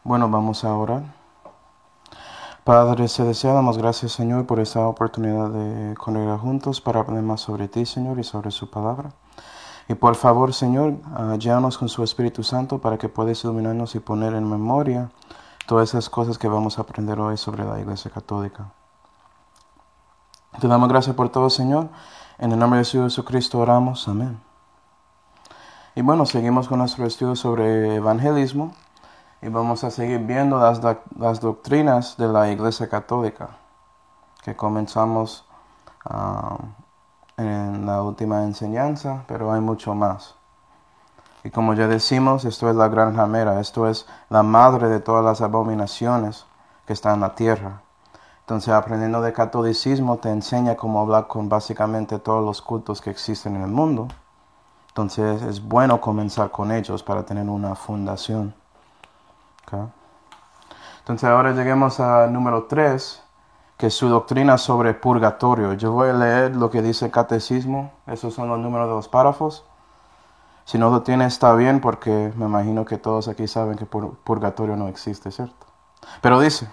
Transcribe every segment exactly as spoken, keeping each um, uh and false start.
Bueno, vamos a orar. Padre Celestial, damos gracias, Señor, por esta oportunidad de congregar juntos para aprender más sobre ti, Señor, y sobre su palabra. Y por favor, Señor, uh, llévanos con su Espíritu Santo para que puedas iluminarnos y poner en memoria todas esas cosas que vamos a aprender hoy sobre la Iglesia Católica. Te damos gracias por todo, Señor. En el nombre de Jesucristo oramos. Amén. Y bueno, seguimos con nuestro estudio sobre evangelismo. Y vamos a seguir viendo las, las doctrinas de la Iglesia Católica que comenzamos uh, en la última enseñanza, pero hay mucho más. Y como ya decimos, esto es la gran ramera, esto es la madre de todas las abominaciones que están en la tierra. Entonces, aprendiendo de catolicismo te enseña cómo hablar con básicamente todos los cultos que existen en el mundo. Entonces, es bueno comenzar con ellos para tener una fundación. Okay. Entonces ahora lleguemos al número tres, que es su doctrina sobre purgatorio. Yo voy a leer lo que dice el catecismo. Esos son los números de los párrafos. Si no lo tiene está bien, porque me imagino que todos aquí saben que pur purgatorio no existe, ¿cierto? Pero dice,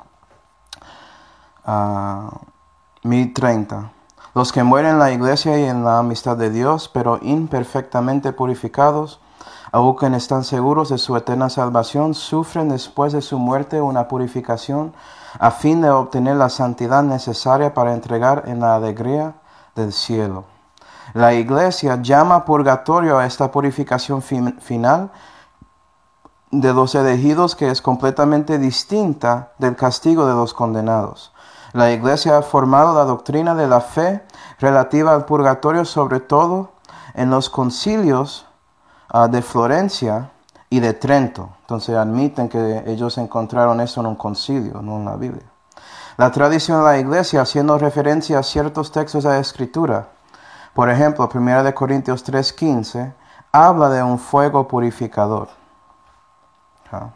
uh, mil treinta. Los que mueren en la iglesia y en la amistad de Dios, pero imperfectamente purificados, aunque están seguros de su eterna salvación, sufren después de su muerte una purificación a fin de obtener la santidad necesaria para entregar en la alegría del cielo. La Iglesia llama purgatorio a esta purificación fin final de los elegidos, que es completamente distinta del castigo de los condenados. La Iglesia ha formado la doctrina de la fe relativa al purgatorio, sobre todo en los concilios Uh, de Florencia y de Trento. Entonces admiten que ellos encontraron eso en un concilio, no en la Biblia. La tradición de la Iglesia, haciendo referencia a ciertos textos de la Escritura, por ejemplo, primera de Corintios tres quince, habla de un fuego purificador. ¿Ah?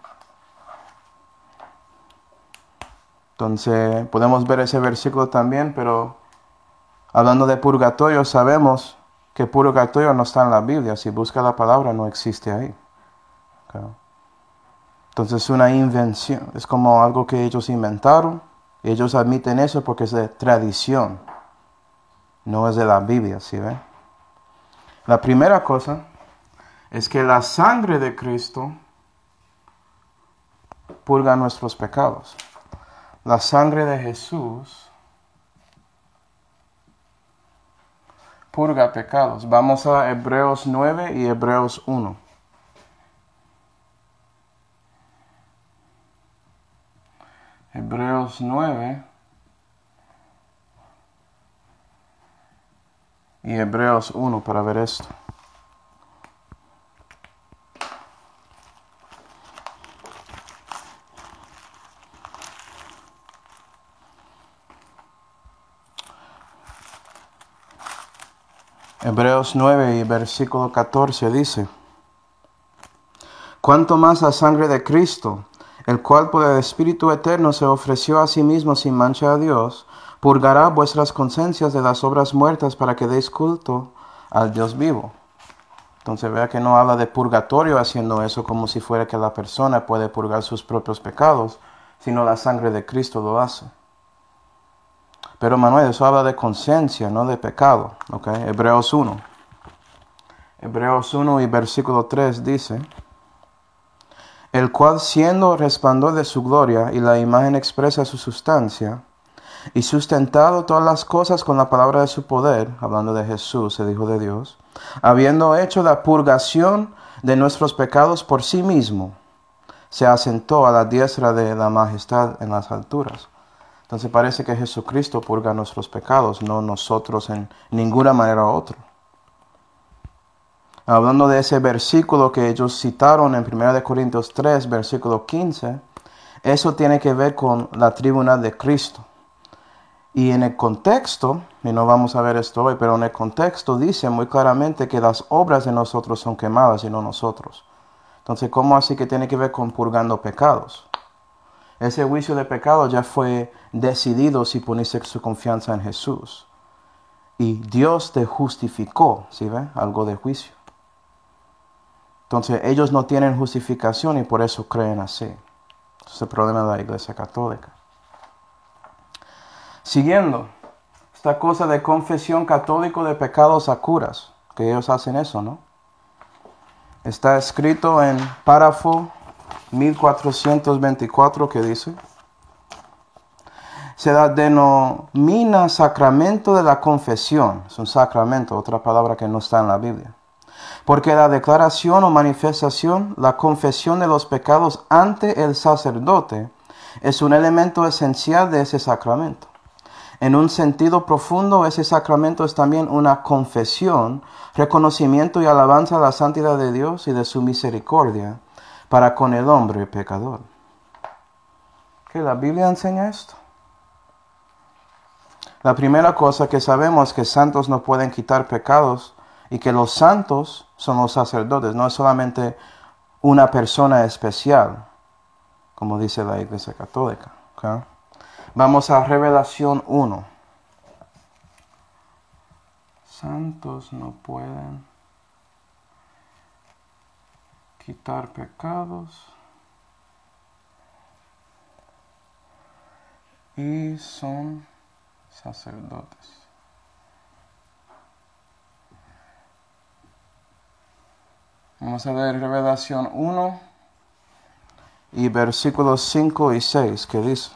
Entonces podemos ver ese versículo también, pero hablando de purgatorio, sabemos que purgatorio no está en la Biblia. Si busca la palabra, no existe ahí. Okay. Entonces es una invención. Es como algo que ellos inventaron. Y ellos admiten eso porque es de tradición. No es de la Biblia, ¿sí ven? La primera cosa es que la sangre de Cristo purga nuestros pecados. La sangre de Jesús purga pecados. Vamos a Hebreos nueve y Hebreos uno. Hebreos nueve y Hebreos uno para ver esto. Hebreos nueve y versículo catorce dice: cuanto más la sangre de Cristo, el cual por el Espíritu Eterno se ofreció a sí mismo sin mancha a Dios, purgará vuestras conciencias de las obras muertas para que deis culto al Dios vivo. Entonces vea que no habla de purgatorio haciendo eso como si fuera que la persona puede purgar sus propios pecados, sino la sangre de Cristo lo hace. Pero Manuel, eso habla de conciencia, no de pecado. Okay. Hebreos uno. Hebreos uno y versículo tres dice: el cual, siendo resplandor de su gloria y la imagen expresa su sustancia, y sustentado todas las cosas con la palabra de su poder, hablando de Jesús, el Hijo de Dios, habiendo hecho la purgación de nuestros pecados por sí mismo, se asentó a la diestra de la majestad en las alturas. Entonces parece que Jesucristo purga nuestros pecados, no nosotros en ninguna manera u otra. Hablando de ese versículo que ellos citaron en primera de Corintios tres, versículo quince, eso tiene que ver con la tribunal de Cristo. Y en el contexto, y no vamos a ver esto hoy, pero en el contexto dice muy claramente que las obras de nosotros son quemadas y no nosotros. Entonces, ¿cómo así que tiene que ver con purgando pecados? Ese juicio de pecado ya fue decidido si poniste su confianza en Jesús. Y Dios te justificó, ¿sí ve? Algo de juicio. Entonces ellos no tienen justificación y por eso creen así. Es el problema de la Iglesia Católica. Siguiendo, esta cosa de confesión católica de pecados a curas, que ellos hacen eso, ¿no? Está escrito en párrafo mil cuatrocientos veinticuatro que dice: se la denomina sacramento de la confesión. Es un sacramento, otra palabra que no está en la Biblia. Porque la declaración o manifestación, la confesión de los pecados ante el sacerdote, es un elemento esencial de ese sacramento. En un sentido profundo, ese sacramento es también una confesión, reconocimiento y alabanza a la santidad de Dios y de su misericordia para con el hombre pecador. ¿Qué la Biblia enseña esto? La primera cosa que sabemos es que santos no pueden quitar pecados y que los santos son los sacerdotes, no es solamente una persona especial, como dice la Iglesia Católica. ¿Okay? Vamos a Revelación uno. Santos no pueden quitar pecados y son sacerdotes. Vamos a ver Revelación uno y versículos cinco y seis, que dice: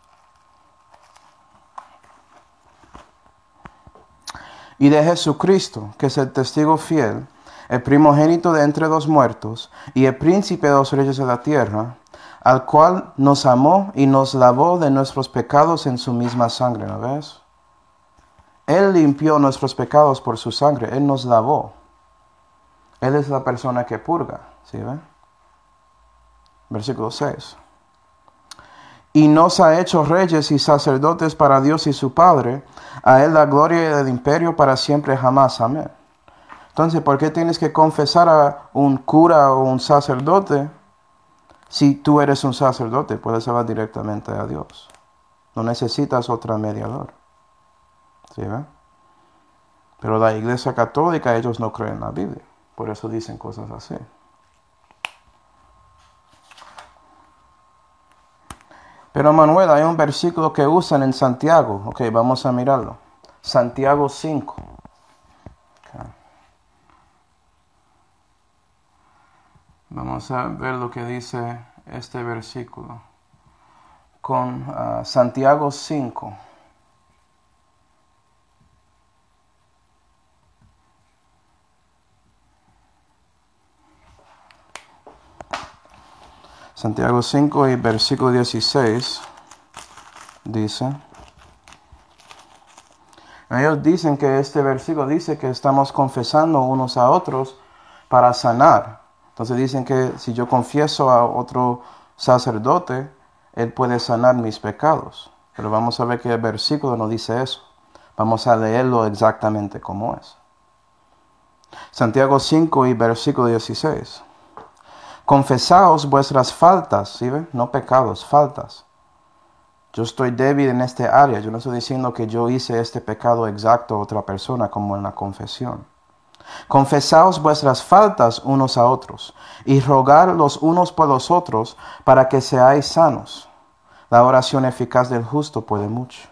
y de Jesucristo, que es el testigo fiel, el primogénito de entre los muertos, y el príncipe de los reyes de la tierra, al cual nos amó y nos lavó de nuestros pecados en su misma sangre, ¿no ves? Él limpió nuestros pecados por su sangre, Él nos lavó. Él es la persona que purga, ¿sí ve? Versículo seis. Y nos ha hecho reyes y sacerdotes para Dios y su Padre, a Él la gloria y el imperio para siempre jamás. Amén. Entonces, ¿por qué tienes que confesar a un cura o un sacerdote si tú eres un sacerdote? Puedes hablar directamente a Dios. No necesitas otro mediador. ¿Sí ve? Pero la Iglesia Católica, ellos no creen en la Biblia. Por eso dicen cosas así. Pero Manuel, hay un versículo que usan en Santiago. Ok, vamos a mirarlo. Santiago cinco. Okay. Vamos a ver lo que dice este versículo. Con uh, Santiago cinco. Santiago cinco y versículo dieciséis dice: ellos dicen que este versículo dice que estamos confesando unos a otros para sanar. Entonces dicen que si yo confieso a otro sacerdote, él puede sanar mis pecados. Pero vamos a ver que el versículo no dice eso. Vamos a leerlo exactamente como es. Santiago cinco y versículo dieciséis. Confesaos vuestras faltas, ¿sí ven? No pecados, faltas. Yo estoy débil en este área. Yo no estoy diciendo que yo hice este pecado exacto a otra persona como en la confesión. Confesaos vuestras faltas unos a otros y rogar los unos por los otros para que seáis sanos. La oración eficaz del justo puede mucho.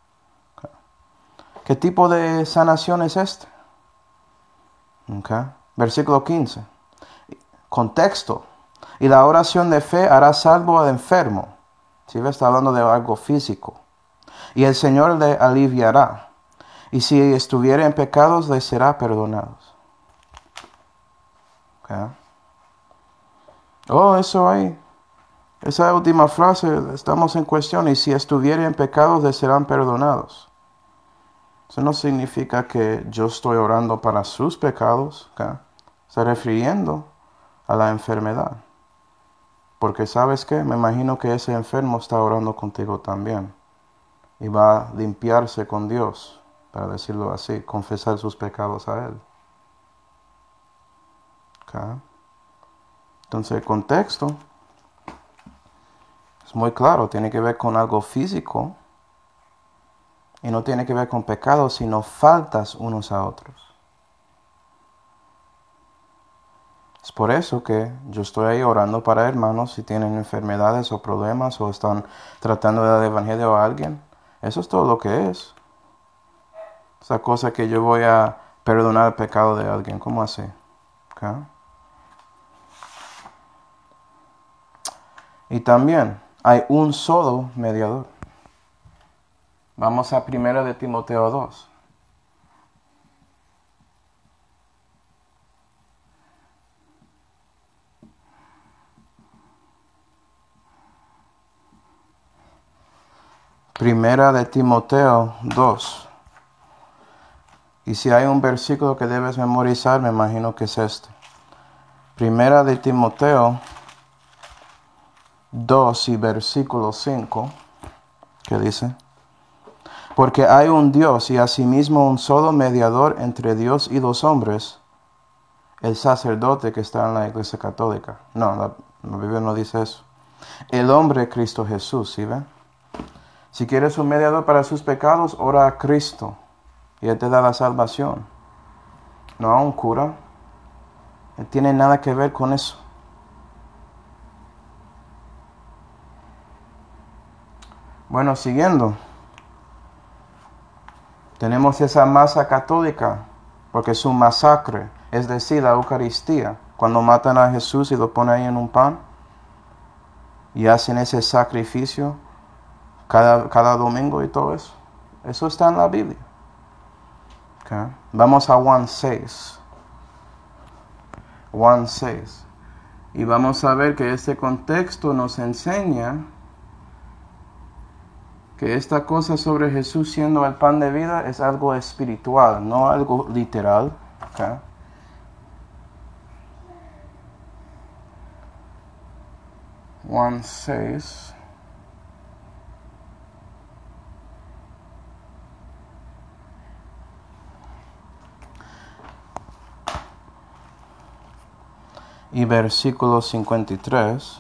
¿Qué tipo de sanación es este? Okay. Versículo quince. Contexto. Y la oración de fe hará salvo al enfermo. Si ¿Sí? Está hablando de algo físico. Y el Señor le aliviará. Y si estuviera en pecados, le será perdonado. Okay. Oh, eso ahí. Esa última frase, estamos en cuestión. Y si estuviera en pecados, le serán perdonados. Eso no significa que yo estoy orando para sus pecados. Okay. Está refiriendo a la enfermedad. Porque ¿sabes qué? Me imagino que ese enfermo está orando contigo también. Y va a limpiarse con Dios, para decirlo así, confesar sus pecados a Él. Okay. Entonces el contexto es muy claro, tiene que ver con algo físico. Y no tiene que ver con pecados, sino faltas unos a otros. por eso que yo estoy ahí orando para hermanos si tienen enfermedades o problemas o están tratando de dar el evangelio a alguien. Eso es todo lo que es. Esa cosa que yo voy a perdonar el pecado de alguien. ¿Cómo así? ¿Okay? Y también hay un solo mediador. Vamos a primera de Timoteo dos. Primera de Timoteo dos. Y si hay un versículo que debes memorizar, me imagino que es este. Primera de Timoteo dos y versículo cinco, que dice: porque hay un Dios y asimismo un solo mediador entre Dios y los hombres, el sacerdote que está en la Iglesia Católica. No, la, la Biblia no dice eso. El hombre Cristo Jesús, ¿sí ven? Si quieres un mediador para sus pecados, ora a Cristo y Él te da la salvación. No a un cura. No tiene nada que ver con eso. Bueno, siguiendo. Tenemos esa masa católica, porque es un masacre, es decir, la Eucaristía. Cuando matan a Jesús y lo ponen ahí en un pan y hacen ese sacrificio cada, cada domingo y todo eso. Eso está en la Biblia. Okay. Vamos a Juan seis. Juan seis. Y vamos a ver que este contexto nos enseña que esta cosa sobre Jesús siendo el pan de vida es algo espiritual, no algo literal. Okay. Juan seis. Y versículo cincuenta y tres.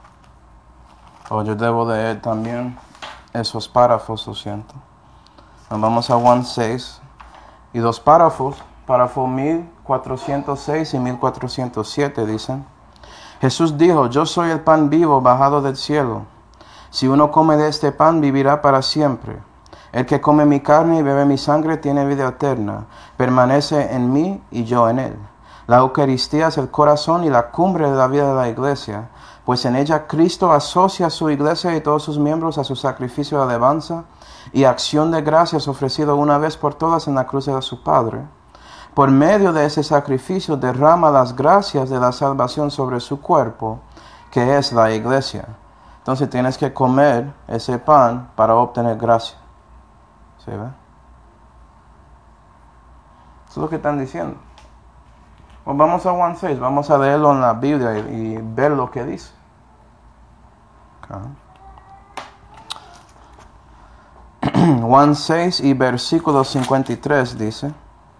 O yo debo leer también esos párrafos, lo siento. Vamos a Juan seis. Y los párrafos, párrafo mil cuatrocientos seis y mil cuatrocientos siete dicen: Jesús dijo: yo soy el pan vivo bajado del cielo. Si uno come de este pan, vivirá para siempre. El que come mi carne y bebe mi sangre tiene vida eterna. Permanece en mí y yo en él. La Eucaristía es el corazón y la cumbre de la vida de la Iglesia, pues en ella Cristo asocia a su Iglesia y todos sus miembros a su sacrificio de alabanza y acción de gracias ofrecido una vez por todas en la cruz de su Padre. Por medio de ese sacrificio derrama las gracias de la salvación sobre su cuerpo, que es la Iglesia. Entonces tienes que comer ese pan para obtener gracia. ¿Sí ve? Eso es lo que están diciendo. Pues vamos a Juan seis, vamos a leerlo en la Biblia y, y ver lo que dice. Okay. Juan seis y versículo cincuenta y tres dice: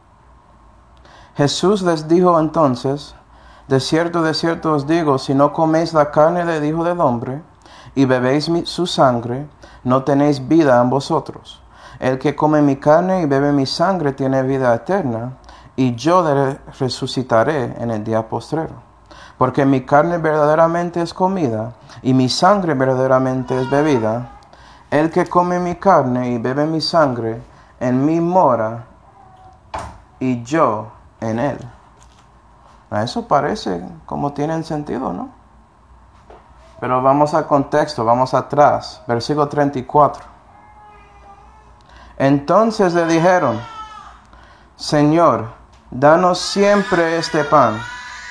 Jesús les dijo entonces: de cierto, de cierto os digo, si no coméis la carne del Hijo del Hombre y bebéis mi, su sangre, no tenéis vida en vosotros. El que come mi carne y bebe mi sangre tiene vida eterna, y yo le resucitaré en el día postrero. Porque mi carne verdaderamente es comida, y mi sangre verdaderamente es bebida. El que come mi carne y bebe mi sangre, en mí mora, y yo en él. Eso parece como tiene sentido, ¿no? Pero vamos al contexto, vamos atrás. Versículo treinta y cuatro. Entonces le dijeron: Señor, danos siempre este pan.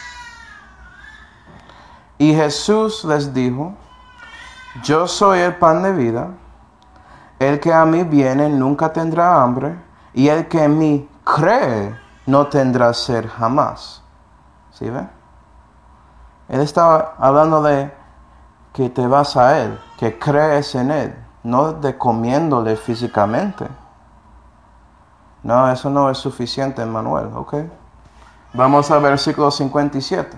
Y Jesús les dijo: yo soy el pan de vida. El que a mí viene nunca tendrá hambre, y el que en mí cree no tendrá sed jamás. ¿Sí ve? Él estaba hablando de que te vas a Él, que crees en Él, no de comiéndole físicamente. No, eso no es suficiente, Manuel, ¿ok? Vamos al versículo cincuenta y siete.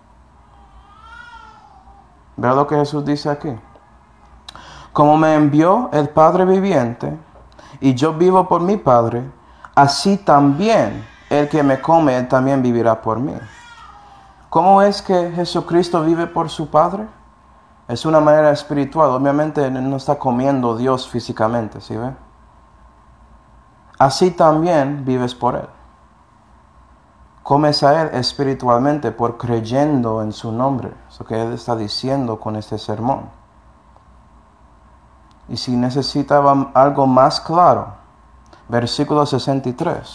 Vea lo que Jesús dice aquí. Como me envió el Padre viviente, y yo vivo por mi Padre, así también el que me come, él también vivirá por mí. ¿Cómo es que Jesucristo vive por su Padre? Es una manera espiritual. Obviamente no está comiendo Dios físicamente, ¿sí ve? Así también vives por Él. Comes a Él espiritualmente por creyendo en su nombre. Eso que Él está diciendo con este sermón. Y si necesitaba algo más claro, versículo sesenta y tres.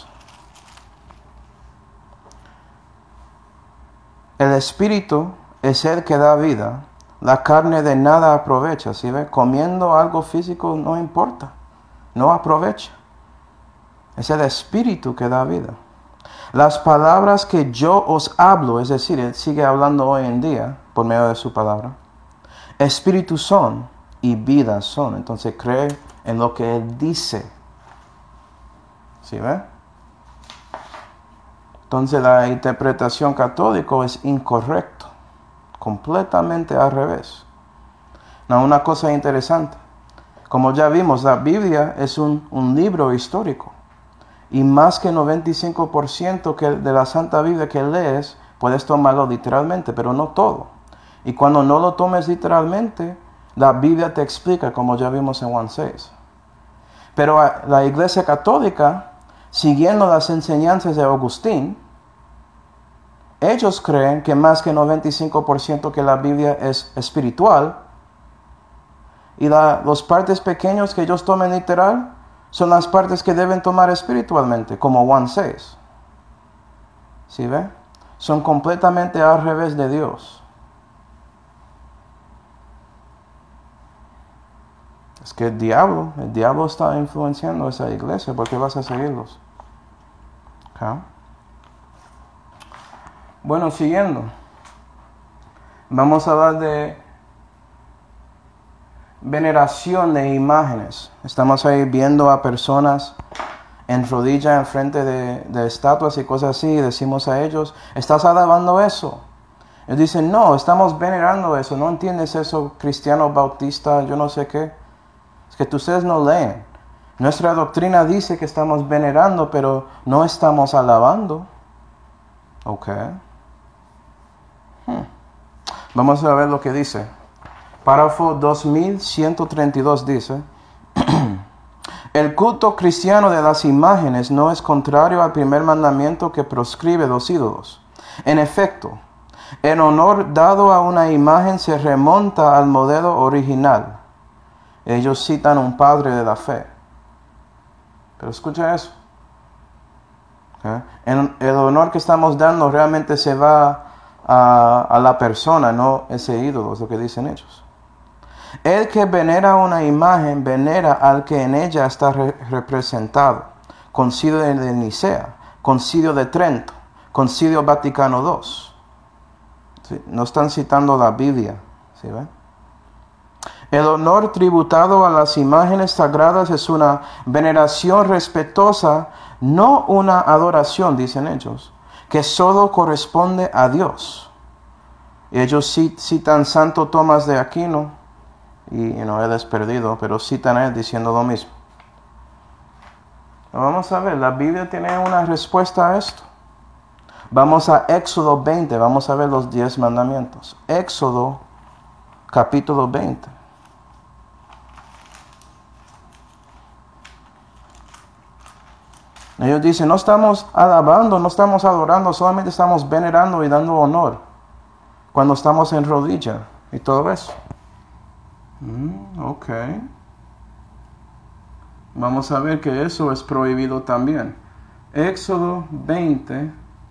El espíritu es el que da vida. La carne de nada aprovecha. ¿Sí ve? Comiendo algo físico no importa. No aprovecha. Es el espíritu que da vida. Las palabras que yo os hablo, es decir, Él sigue hablando hoy en día por medio de su palabra. Espíritu son y vida son. Entonces cree en lo que Él dice. ¿Sí ve? Entonces la interpretación católica es incorrecta. Completamente al revés. No, una cosa interesante. Como ya vimos, la Biblia es un, un libro histórico. Y más que noventa y cinco por ciento que de la Santa Biblia que lees, puedes tomarlo literalmente, pero no todo. Y cuando no lo tomes literalmente, la Biblia te explica, como ya vimos en Juan seis. Pero la Iglesia Católica, siguiendo las enseñanzas de Agustín, ellos creen que más que noventa y cinco por ciento que la Biblia es espiritual, y la, los partes pequeños que ellos tomen literal, son las partes que deben tomar espiritualmente, como Juan seis. ¿Sí ve? Son completamente al revés de Dios. Es que el diablo, el diablo está influenciando a esa iglesia, ¿por qué vas a seguirlos? ¿Okay? Bueno, siguiendo. Vamos a hablar de veneración de imágenes. Estamos ahí viendo a personas en rodilla en frente de, de estatuas y cosas así, y decimos a ellos, ¿estás alabando eso? Ellos dicen, no, estamos venerando eso. ¿No entiendes eso, cristiano bautista, yo no sé qué? Es que ustedes no leen. Nuestra doctrina dice que estamos venerando, pero no estamos alabando. Ok. Hmm. Vamos a ver lo que dice. Párrafo dos mil ciento treinta y dos dice, el culto cristiano de las imágenes no es contrario al primer mandamiento que proscribe los ídolos. En efecto, el honor dado a una imagen se remonta al modelo original. Ellos citan un padre de la fe. Pero escucha eso. ¿Okay? El, el honor que estamos dando realmente se va a, a la persona, no ese ídolo, es lo que dicen ellos. El que venera una imagen, venera al que en ella está re representado. Concilio de Nicea, Concilio de Trento, Concilio Vaticano segundo. ¿Sí? No están citando la Biblia. ¿Sí ven? El honor tributado a las imágenes sagradas es una veneración respetuosa, no una adoración, dicen ellos, que solo corresponde a Dios. Ellos citan Santo Tomás de Aquino, y you know, él es perdido, pero citan a él diciendo lo mismo. Vamos a ver, la Biblia tiene una respuesta a esto. Vamos a Éxodo veinte, vamos a ver los diez mandamientos. Éxodo capítulo veinte. Ellos dicen, no estamos alabando, no estamos adorando, solamente estamos venerando y dando honor cuando estamos en rodilla y todo eso. Mm, ok. Vamos a ver que eso es prohibido también. Éxodo veinte.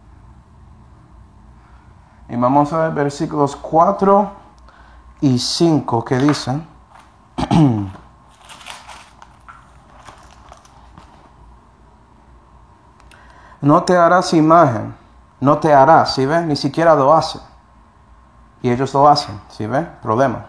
Y vamos a ver versículos cuatro y cinco que dicen. No te harás imagen. No te harás, ¿sí ven? Ni siquiera lo hacen. Y ellos lo hacen, ¿sí ven? Problema.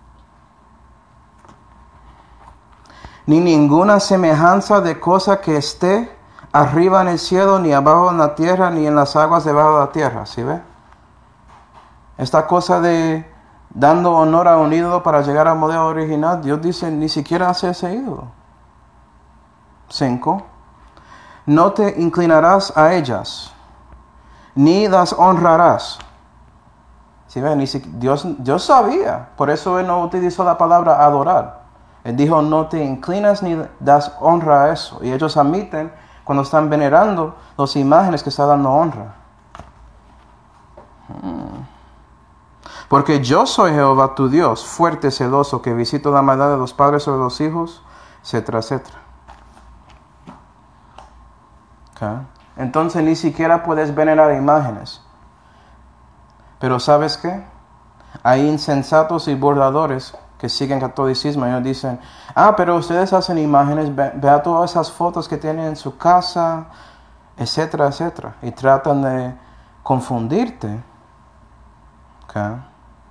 Ni ninguna semejanza de cosa que esté arriba en el cielo, ni abajo en la tierra, ni en las aguas debajo de la tierra, ¿sí ve? Esta cosa de dando honor a un ídolo para llegar al modelo original, Dios dice, ni siquiera hace ese ídolo. Cinco. No te inclinarás a ellas, ni las honrarás. ¿Sí ven? Ni si, Dios, Dios sabía. Por eso Él no utilizó la palabra adorar. Él dijo, no te inclinas ni das honra a eso. Y ellos admiten cuando están venerando las imágenes que está dando honra. Hmm. Porque yo soy Jehová tu Dios, fuerte, celoso, que visito la maldad de los padres sobre los hijos, etcétera, etcétera. Okay. Entonces ni siquiera puedes venerar imágenes. Pero ¿sabes qué? Hay insensatos y burladores que siguen catolicismo y ellos dicen, ah, pero ustedes hacen imágenes, ve, vea todas esas fotos que tienen en su casa, etcétera, etcétera. Y tratan de confundirte, okay,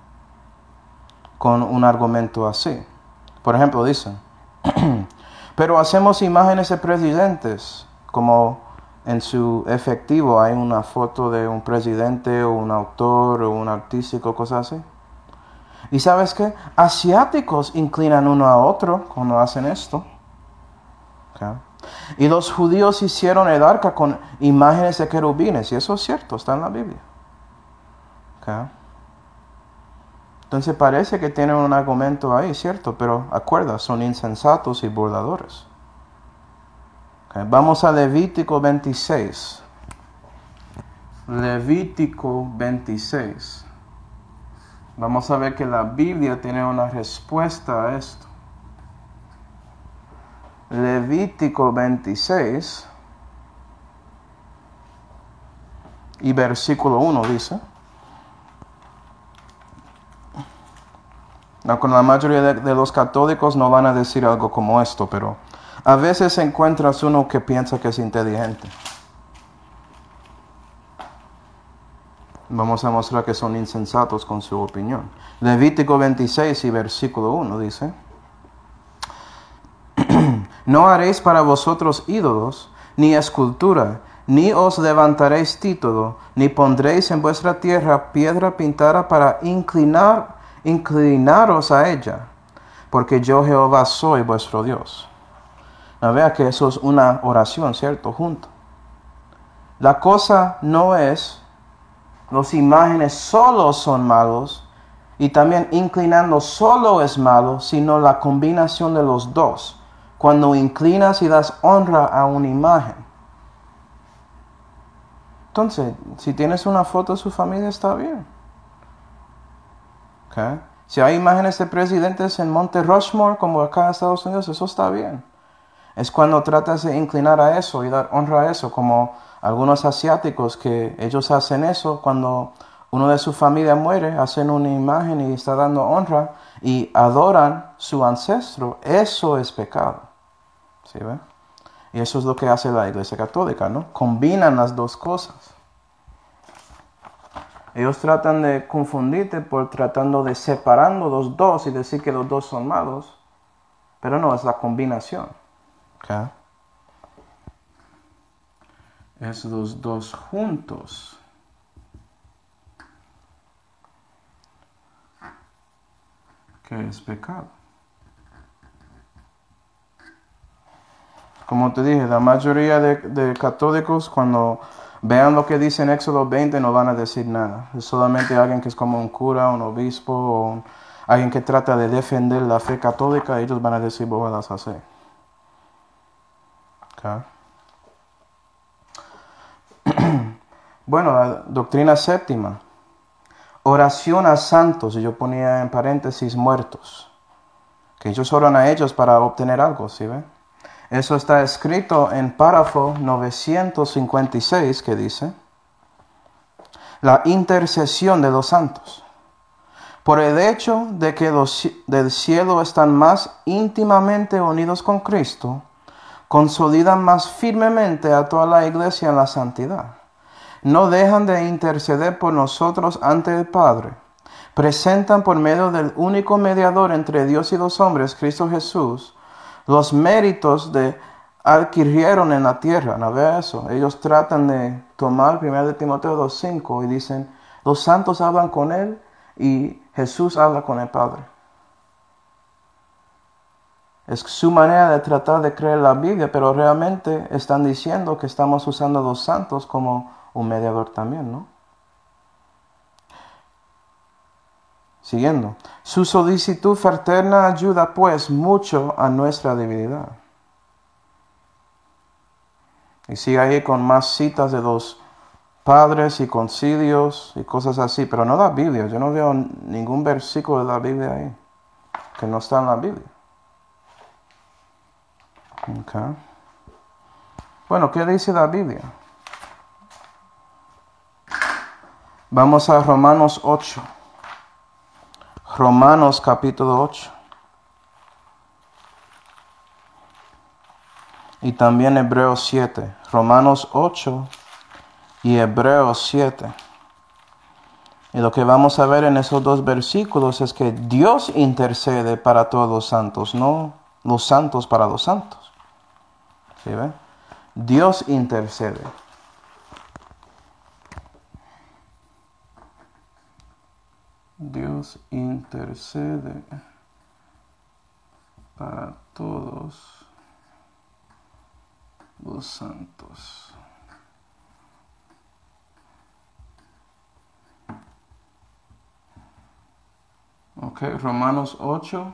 con un argumento así. Por ejemplo, dicen, pero hacemos imágenes de presidentes, como en su efectivo hay una foto de un presidente o un autor o un artístico, cosas así. ¿Y sabes qué? Asiáticos inclinan uno a otro cuando hacen esto. Okay. Y los judíos hicieron el arca con imágenes de querubines, y eso es cierto, está en la Biblia. Okay. Entonces parece que tienen un argumento ahí, cierto, pero acuerda, son insensatos y burladores. Okay. Vamos a Levítico veintiséis. Levítico veintiséis. Vamos a ver que la Biblia tiene una respuesta a esto. Levítico veintiséis y versículo uno dice. No, con la mayoría de, de los católicos no van a decir algo como esto, pero a veces encuentras uno que piensa que es inteligente. Vamos a mostrar que son insensatos con su opinión. Levítico veintiséis y versículo uno dice, no haréis para vosotros ídolos, ni escultura, ni os levantaréis título, ni pondréis en vuestra tierra piedra pintada para inclinar, inclinaros a ella, porque yo Jehová soy vuestro Dios. No, vea que eso es una oración, ¿cierto? Junto. La cosa no es las imágenes solo son malos y también inclinando solo es malo, sino la combinación de los dos. Cuando inclinas y das honra a una imagen. Entonces, si tienes una foto de su familia, está bien. Okay. Si hay imágenes de presidentes en Monte Rushmore, como acá en Estados Unidos, eso está bien. Es cuando tratas de inclinar a eso y dar honra a eso, como algunos asiáticos que ellos hacen eso cuando uno de su familia muere, hacen una imagen y está dando honra y adoran su ancestro. Eso es pecado. ¿Sí ve? Y eso es lo que hace la Iglesia Católica, ¿no? Combinan las dos cosas. Ellos tratan de confundirte por tratando de separando los dos y decir que los dos son malos, pero no, es la combinación. Okay. Es los dos juntos. Que es pecado. Como te dije, la mayoría de, de católicos cuando vean lo que dice en Éxodo veinte no van a decir nada. Es solamente alguien que es como un cura, un obispo, o un, alguien que trata de defender la fe católica, ellos van a decir bobadas así. Okay. Bueno, la doctrina séptima. Oración a santos, y yo ponía en paréntesis muertos. Que ellos oran a ellos para obtener algo, ¿sí ven? Eso está escrito en párrafo novecientos cincuenta y seis que dice, la intercesión de los santos. Por el hecho de que los del cielo están más íntimamente unidos con Cristo, consolidan más firmemente a toda la iglesia en la santidad. No dejan de interceder por nosotros ante el Padre. Presentan por medio del único mediador entre Dios y los hombres, Cristo Jesús, los méritos de adquirieron en la tierra. ¿No ve eso? Ellos tratan de tomar primero de Timoteo dos cinco y dicen, los santos hablan con él y Jesús habla con el Padre. Es su manera de tratar de creer la Biblia, pero realmente están diciendo que estamos usando a los santos como un mediador también, ¿no? Siguiendo. Su solicitud fraterna ayuda pues mucho a nuestra debilidad. Y sigue ahí con más citas de los padres y concilios y cosas así, pero no la Biblia. Yo no veo ningún versículo de la Biblia ahí que no está en la Biblia. Okay. Bueno, ¿qué dice la Biblia? Vamos a Romanos ocho. Romanos capítulo ocho. Y también Hebreos siete. Romanos ocho y Hebreos siete. Y lo que vamos a ver en esos dos versículos es que Dios intercede para todos los santos, no los santos para los santos. ¿Sí ven? Dios intercede. Dios intercede para todos los santos. Ok, Romanos ocho.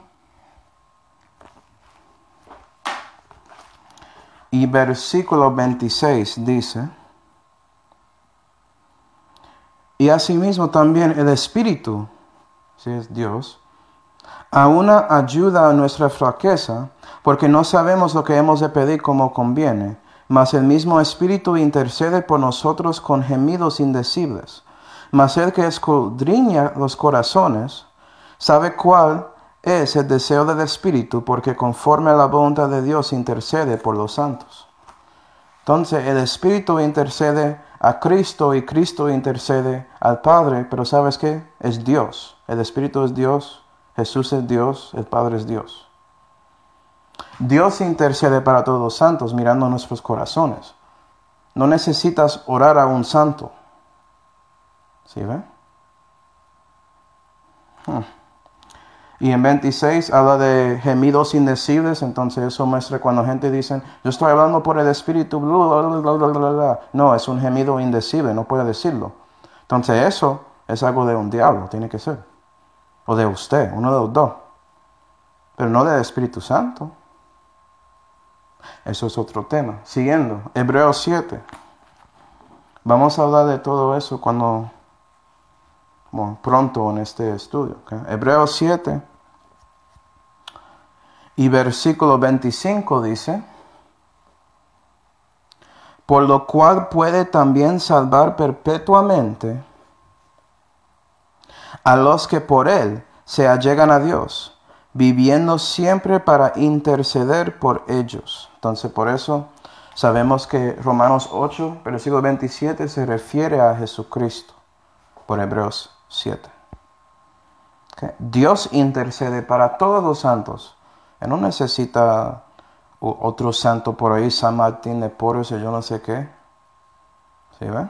Y versículo veintiséis dice: y asimismo también el Espíritu, si es Dios, aún ayuda a nuestra flaqueza, porque no sabemos lo que hemos de pedir como conviene, mas el mismo Espíritu intercede por nosotros con gemidos indecibles. Mas el que escudriña los corazones sabe cuál es el deseo del Espíritu, porque conforme a la voluntad de Dios intercede por los santos. Entonces el Espíritu intercede a Cristo y Cristo intercede al Padre, pero ¿sabes qué? Es Dios. El Espíritu es Dios, Jesús es Dios, el Padre es Dios. Dios intercede para todos los santos mirando nuestros corazones. No necesitas orar a un santo. ¿Sí ven? Hmm. Y en veintiséis habla de gemidos indecibles, entonces eso muestra cuando gente dice, yo estoy hablando por el Espíritu, bla, bla, bla, bla, bla, bla. No, es un gemido indecible, no puede decirlo. Entonces eso es algo de un diablo, tiene que ser. O de usted, uno de los dos. Pero no del Espíritu Santo. Eso es otro tema. Siguiendo, Hebreos siete. Vamos a hablar de todo eso cuando... Bueno, pronto en este estudio. ¿Okay? Hebreos siete y versículo veinticinco dice: por lo cual puede también salvar perpetuamente a los que por él se allegan a Dios, viviendo siempre para interceder por ellos. Entonces por eso sabemos que Romanos ocho, versículo veintisiete se refiere a Jesucristo por Hebreos siete. Okay. Dios intercede para todos los santos. Él no necesita otro santo por ahí, San Martín de Porres o yo no sé qué. ¿Sí ven?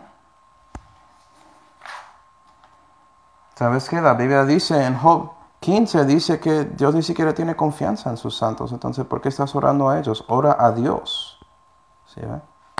¿Sabes qué? La Biblia dice en Job quince, dice que Dios ni siquiera tiene confianza en sus santos. Entonces, ¿por qué estás orando a ellos? Ora a Dios. ¿Sí ven?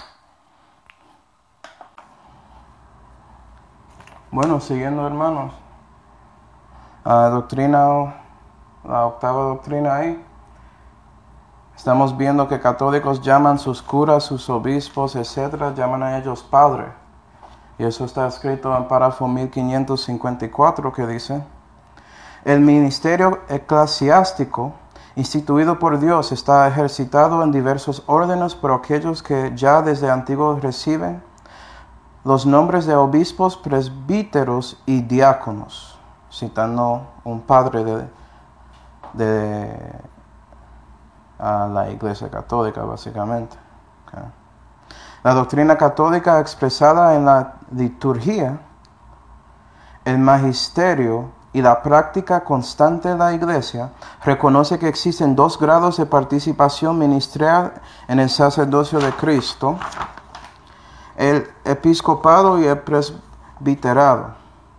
Bueno, siguiendo hermanos, la doctrina, la octava doctrina ahí, estamos viendo que católicos llaman sus curas, sus obispos, etcétera, llaman a ellos padre. Y eso está escrito en párrafo mil quinientos cincuenta y cuatro que dice: el ministerio eclesiástico instituido por Dios está ejercitado en diversos órdenes por aquellos que ya desde antiguo reciben los nombres de obispos, presbíteros y diáconos, citando un padre de, de a la Iglesia Católica, básicamente. Okay. La doctrina católica expresada en la liturgia, el magisterio y la práctica constante de la Iglesia reconoce que existen dos grados de participación ministerial en el sacerdocio de Cristo: el episcopado y el presbiterado.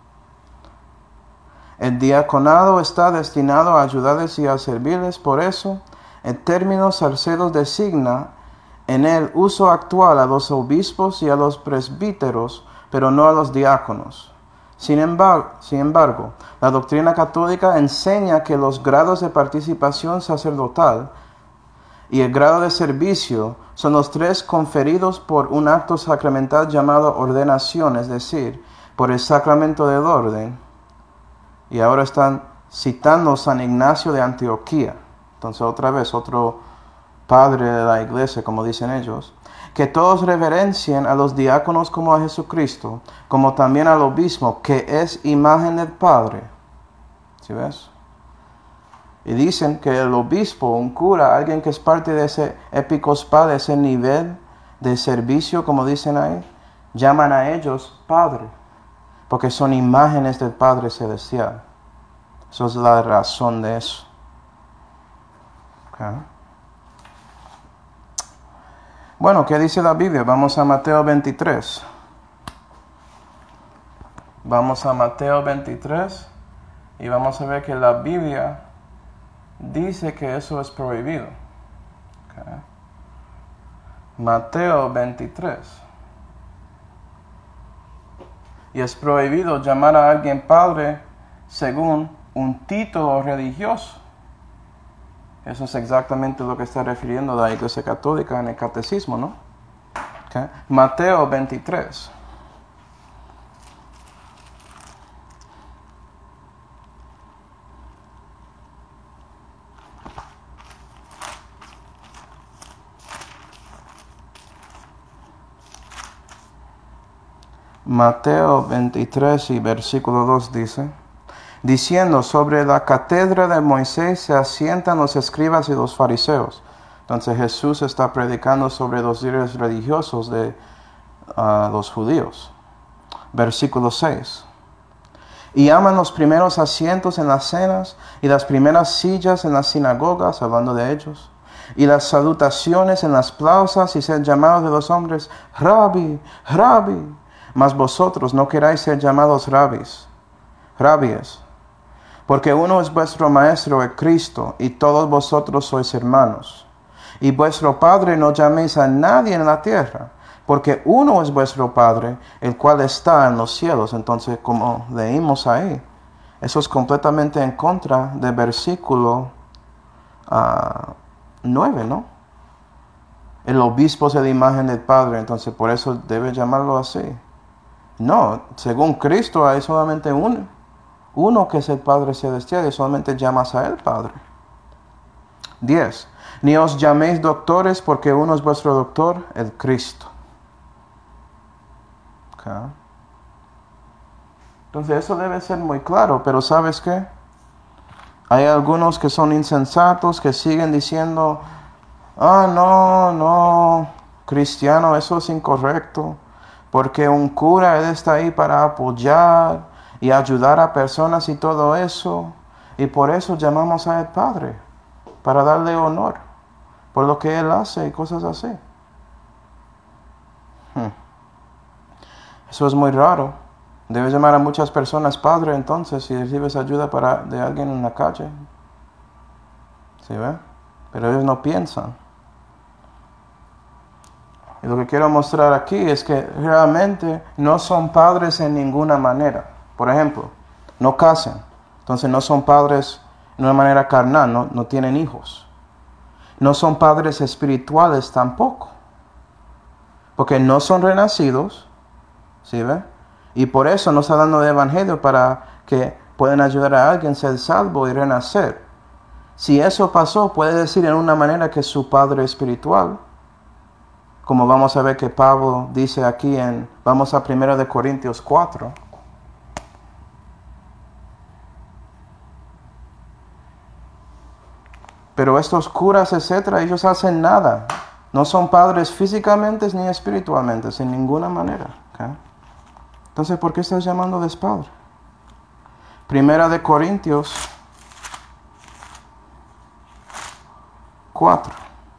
El diaconado está destinado a ayudarles y a servirles, por eso, en términos Salcedo designa en el uso actual a los obispos y a los presbíteros, pero no a los diáconos. Sin embargo, sin embargo, la doctrina católica enseña que los grados de participación sacerdotal y el grado de servicio son los tres conferidos por un acto sacramental llamado ordenación, es decir, por el sacramento del orden. Y ahora están citando a San Ignacio de Antioquía. Entonces otra vez, otro padre de la iglesia, como dicen ellos, que todos reverencien a los diáconos como a Jesucristo, como también al obispo, que es imagen del Padre. ¿Sí ves? Y dicen que el obispo, un cura, alguien que es parte de ese episcopado, de ese nivel de servicio, como dicen ahí, llaman a ellos Padre, porque son imágenes del Padre Celestial. Esa es la razón de eso. Okay. Bueno, ¿qué dice la Biblia? Vamos a Mateo veintitrés. Vamos a Mateo veintitrés y vamos a ver que la Biblia dice que eso es prohibido. Okay. Mateo veintitrés. Y es prohibido llamar a alguien padre según un título religioso. Eso es exactamente lo que está refiriendo la Iglesia Católica en el Catecismo, ¿no? Okay. Mateo veintitrés. Mateo veintitrés y versículo dos dice: diciendo, sobre la cátedra de Moisés se asientan los escribas y los fariseos. Entonces Jesús está predicando sobre los líderes religiosos de uh, los judíos. Versículo seis. Y aman los primeros asientos en las cenas y las primeras sillas en las sinagogas, hablando de ellos, y las salutaciones en las plazas y ser llamados de los hombres, Rabbi, Rabbi. Mas vosotros no queráis ser llamados rabis, rabíes, porque uno es vuestro maestro, el Cristo, y todos vosotros sois hermanos. Y vuestro Padre no llaméis a nadie en la tierra, porque uno es vuestro Padre, el cual está en los cielos. Entonces, como leímos ahí, eso es completamente en contra del versículo uh, nueve, ¿no? El obispo es la imagen del Padre, entonces por eso debe llamarlo así. No, según Cristo hay solamente uno. Uno que es el Padre Celestial y solamente llamas a él Padre. diez. Ni os llaméis doctores porque uno es vuestro doctor, el Cristo. Okay. Entonces eso debe ser muy claro, pero ¿sabes qué? Hay algunos que son insensatos que siguen diciendo, ah, no, no, cristiano, eso es incorrecto, porque un cura, él está ahí para apoyar y ayudar a personas y todo eso, y por eso llamamos a él Padre, para darle honor por lo que él hace y cosas así. Hmm. Eso es muy raro. Debes llamar a muchas personas Padre entonces si recibes ayuda para, de alguien en la calle. ¿Sí ve? Pero ellos no piensan. Y lo que quiero mostrar aquí es que realmente no son padres en ninguna manera. Por ejemplo, no casan, entonces no son padres de una manera carnal, no, no tienen hijos. No son padres espirituales tampoco, porque no son renacidos, ¿sí ve? Y por eso no está dando el evangelio para que puedan ayudar a alguien a ser salvo y renacer. Si eso pasó, puede decir en una manera que es su padre espiritual, como vamos a ver que Pablo dice aquí en, vamos a primera de Corintios cuatro. Pero estos curas, etcétera, ellos hacen nada. No son padres físicamente ni espiritualmente, en ninguna manera. ¿Okay? Entonces, ¿por qué estás llamando de padre? Primera de Corintios cuatro.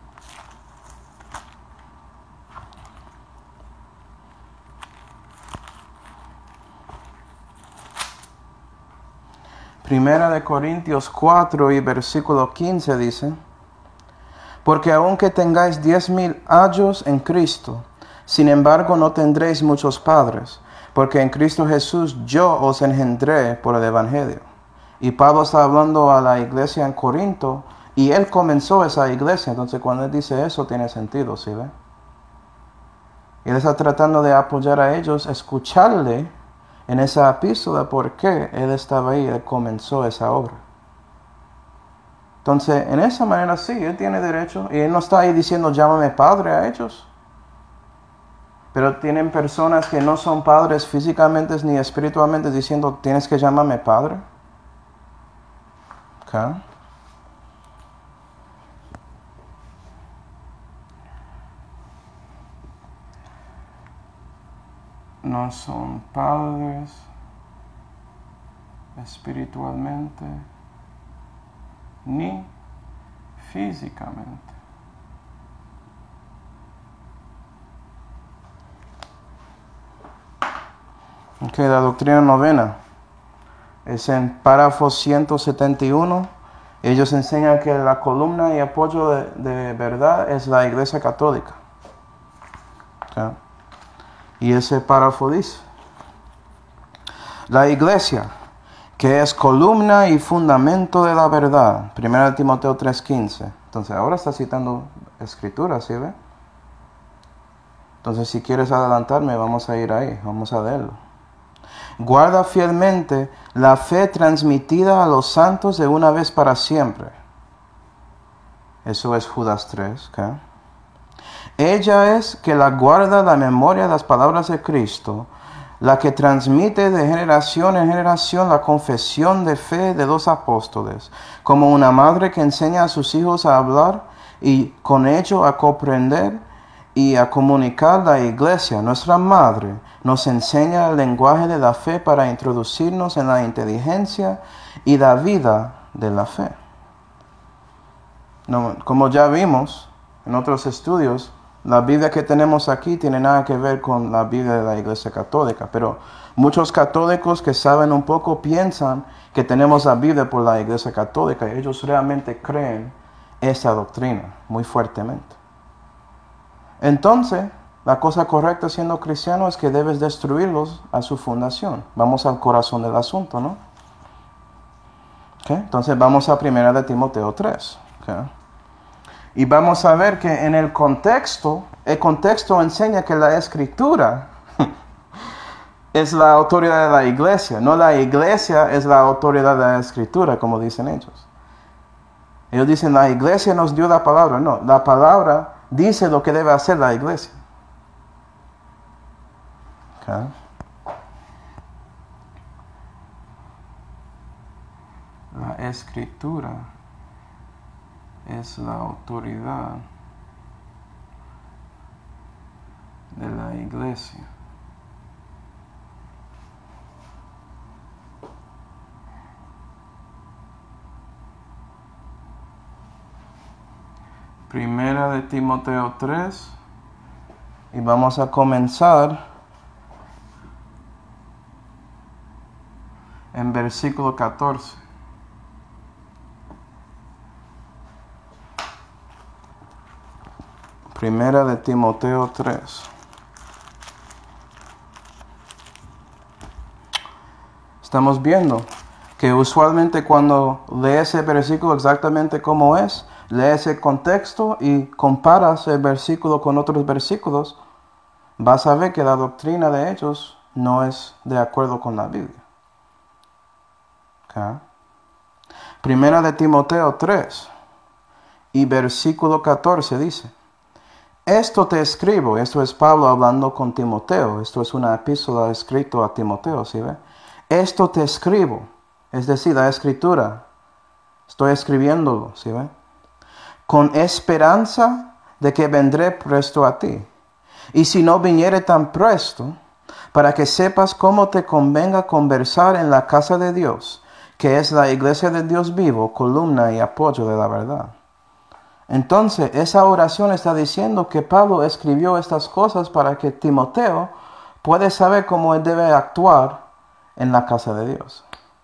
Primera de Corintios cuatro y versículo quince dice, porque aunque tengáis diez mil años en Cristo, sin embargo no tendréis muchos padres, porque en Cristo Jesús yo os engendré por el Evangelio. Y Pablo está hablando a la iglesia en Corinto, y él comenzó esa iglesia. Entonces cuando él dice eso tiene sentido, ¿sí ve? Él está tratando de apoyar a ellos, escucharle en esa epístola porque él estaba ahí, él comenzó esa obra. Entonces, en esa manera sí, él tiene derecho. Y él no está ahí diciendo, llámame padre a ellos. Pero tienen personas que no son padres físicamente ni espiritualmente diciendo, tienes que llamarme padre. Okay. No son padres espiritualmente ni físicamente. Ok, la doctrina novena es en párrafo ciento setenta y uno. Ellos enseñan que la columna y apoyo de, de verdad es la Iglesia Católica. Okay. Y ese párrafo dice, la Iglesia, que es columna y fundamento de la verdad. primera Timoteo tres quince. Entonces ahora está citando escrituras, ¿sí ve? Entonces si quieres adelantarme, vamos a ir ahí, vamos a leerlo. Guarda fielmente la fe transmitida a los santos de una vez para siempre. Eso es Judas tres, ¿ok? Ella es que la guarda la memoria de las palabras de Cristo, la que transmite de generación en generación la confesión de fe de los apóstoles, como una madre que enseña a sus hijos a hablar y con ello a comprender y a comunicar. La Iglesia, nuestra madre, nos enseña el lenguaje de la fe para introducirnos en la inteligencia y la vida de la fe. No, como ya vimos en otros estudios, la Biblia que tenemos aquí tiene nada que ver con la Biblia de la Iglesia Católica, pero muchos católicos que saben un poco piensan que tenemos la Biblia por la Iglesia Católica y ellos realmente creen esa doctrina muy fuertemente. Entonces, la cosa correcta siendo cristiano es que debes destruirlos a su fundación. Vamos al corazón del asunto, ¿no? Okay. Entonces vamos a primera de Timoteo tres. Okay. Y vamos a ver que en el contexto, el contexto enseña que la Escritura es la autoridad de la Iglesia. No la Iglesia es la autoridad de la Escritura, como dicen ellos. Ellos dicen, la Iglesia nos dio la palabra. No, la palabra dice lo que debe hacer la Iglesia. Okay. La Escritura es la autoridad de la Iglesia. Primera de Timoteo tres, y vamos a comenzar en versículo catorce. Primera de Timoteo tres. Estamos viendo que usualmente cuando lees el versículo exactamente como es, lees el contexto y comparas el versículo con otros versículos, vas a ver que la doctrina de ellos no es de acuerdo con la Biblia. Okay. Primera de Timoteo tres y versículo catorce dice, esto te escribo, esto es Pablo hablando con Timoteo, esto es una epístola escrita a Timoteo, ¿sí ve? Esto te escribo, es decir, la escritura, estoy escribiéndolo, ¿sí ve? Con esperanza de que vendré presto a ti. Y si no viniere tan presto, para que sepas cómo te convenga conversar en la casa de Dios, que es la iglesia del Dios vivo, columna y apoyo de la verdad. Entonces, esa oración está diciendo que Pablo escribió estas cosas para que Timoteo pueda saber cómo él debe actuar en la casa de Dios.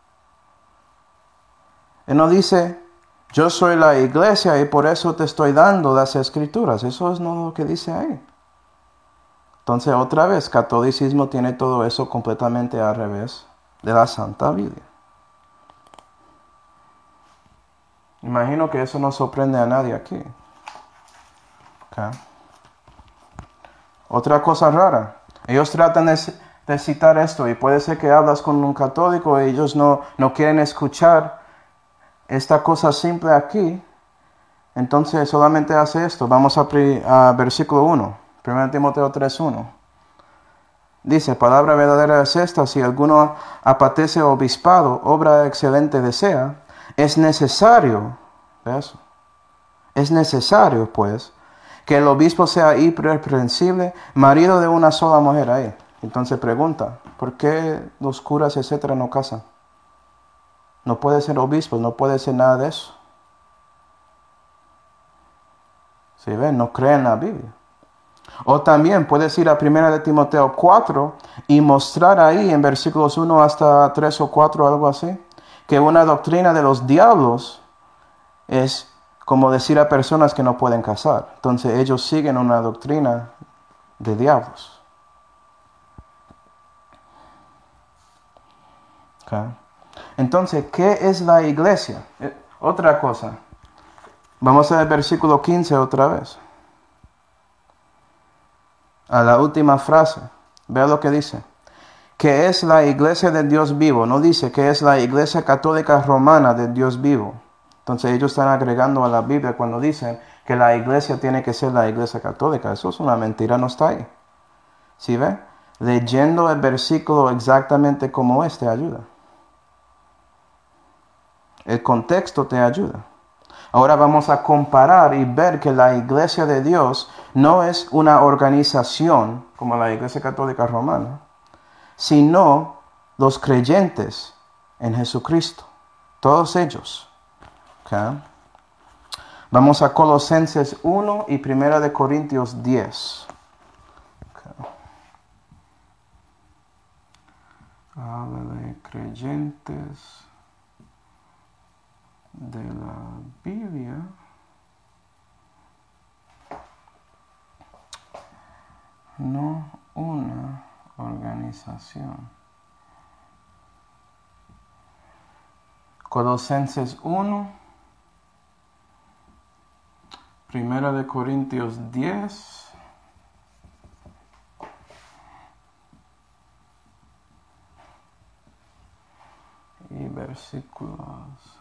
Él no dice, yo soy la iglesia y por eso te estoy dando las escrituras. Eso es no lo que dice ahí. Entonces, otra vez, catolicismo tiene todo eso completamente al revés de la Santa Biblia. Imagino que eso no sorprende a nadie aquí. Okay. Otra cosa rara. Ellos tratan de, de citar esto y puede ser que hablas con un católico y ellos no, no quieren escuchar esta cosa simple aquí. Entonces solamente hace esto. Vamos a, pri, a versículo uno. primero Timoteo tres uno. Dice, palabra verdadera es esta, si alguno apatece obispado, obra excelente desea, es necesario, ¿ves? Es necesario, pues, que el obispo sea irreprensible, marido de una sola mujer ahí. Entonces pregunta, ¿por qué los curas, etcétera, no casan? No puede ser obispo, no puede ser nada de eso. ¿Sí ven? No creen en la Biblia. O también puedes ir a primera de Timoteo cuatro y mostrar ahí en versículos uno hasta tres o cuatro, algo así, que una doctrina de los diablos es como decir a personas que no pueden casar. Entonces ellos siguen una doctrina de diablos. Okay. Entonces, ¿qué es la iglesia? Eh, otra cosa. Vamos a ver el versículo quince otra vez. A la última frase. Vea lo que dice. Que es la iglesia del Dios vivo. No dice que es la iglesia católica romana del Dios vivo. Entonces ellos están agregando a la Biblia cuando dicen que la iglesia tiene que ser la iglesia católica. Eso es una mentira, no está ahí. ¿Sí ve? Leyendo el versículo exactamente como es te ayuda. El contexto te ayuda. Ahora vamos a comparar y ver que la iglesia de Dios no es una organización como la iglesia católica romana, sino los creyentes en Jesucristo. Todos ellos. Okay. Vamos a Colosenses uno y primera de Corintios diez. Okay. Habla de creyentes de la Biblia. No una organización. Colosenses uno, primera de Corintios diez. Y versículos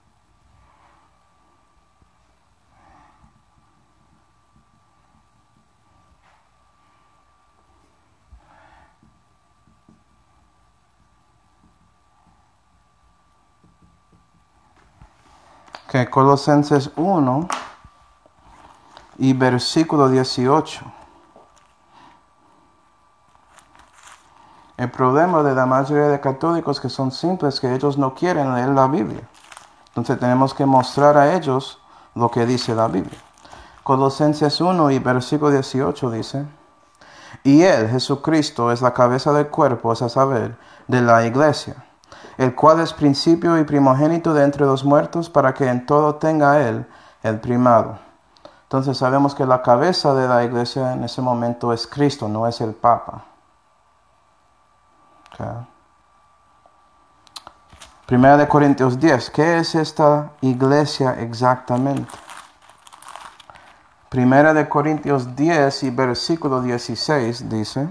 que Colosenses uno y versículo dieciocho. El problema de la mayoría de católicos que son simples, que ellos no quieren leer la Biblia. Entonces tenemos que mostrar a ellos lo que dice la Biblia. Colosenses uno y versículo dieciocho dice, y Él, Jesucristo, es la cabeza del cuerpo, es a saber, de la iglesia, el cual es principio y primogénito de entre los muertos, para que en todo tenga Él el primado. Entonces sabemos que la cabeza de la iglesia en ese momento es Cristo, no es el Papa. Okay. Primera de Corintios diez. ¿Qué es esta iglesia exactamente? Primera de Corintios diez y versículo dieciséis dice,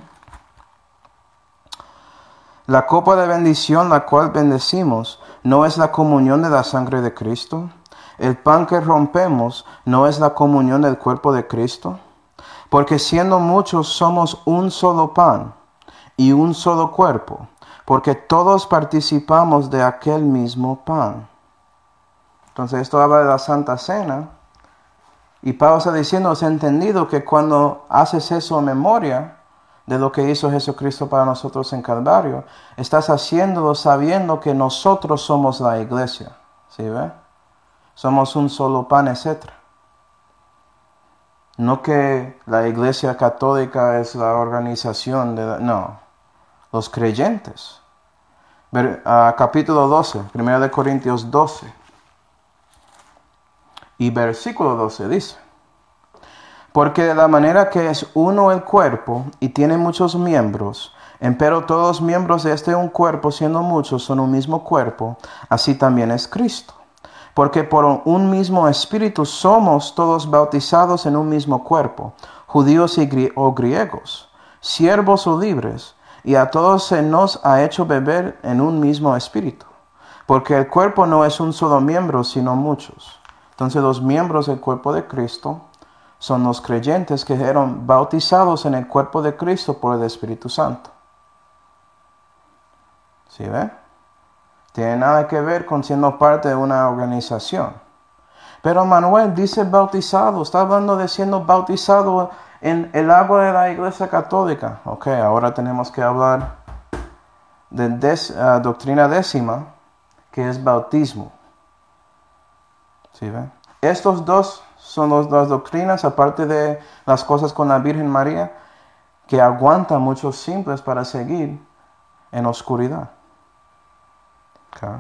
la copa de bendición la cual bendecimos no es la comunión de la sangre de Cristo. El pan que rompemos no es la comunión del cuerpo de Cristo. Porque siendo muchos somos un solo pan y un solo cuerpo, porque todos participamos de aquel mismo pan. Entonces esto habla de la Santa Cena. Y Pablo está diciendo, has entendido que cuando haces eso en memoria de lo que hizo Jesucristo para nosotros en Calvario, estás haciéndolo sabiendo que nosotros somos la iglesia. ¿Sí ve? Somos un solo pan, etcétera. No que la iglesia católica es la organización de la, no, los creyentes. Ver, uh, capítulo doce, primera de Corintios doce. Y versículo doce dice, Porque de la manera que es uno el cuerpo y tiene muchos miembros, empero todos los miembros de este un cuerpo, siendo muchos, son un mismo cuerpo, así también es Cristo. Porque por un mismo espíritu somos todos bautizados en un mismo cuerpo, judíos y grie- o griegos, siervos o libres, y a todos se nos ha hecho beber en un mismo espíritu. Porque el cuerpo no es un solo miembro, sino muchos. Entonces los miembros del cuerpo de Cristo son los creyentes que fueron bautizados en el cuerpo de Cristo por el Espíritu Santo. ¿Sí ve? Tiene nada que ver con siendo parte de una organización. Pero Manuel dice bautizado, está hablando de siendo bautizado en el agua de la Iglesia Católica. Ok, ahora tenemos que hablar de des, uh, doctrina décima, que es bautismo. ¿Sí ve? Estos dos son los, las doctrinas, aparte de las cosas con la Virgen María, que aguantan muchos simples para seguir en oscuridad. Okay.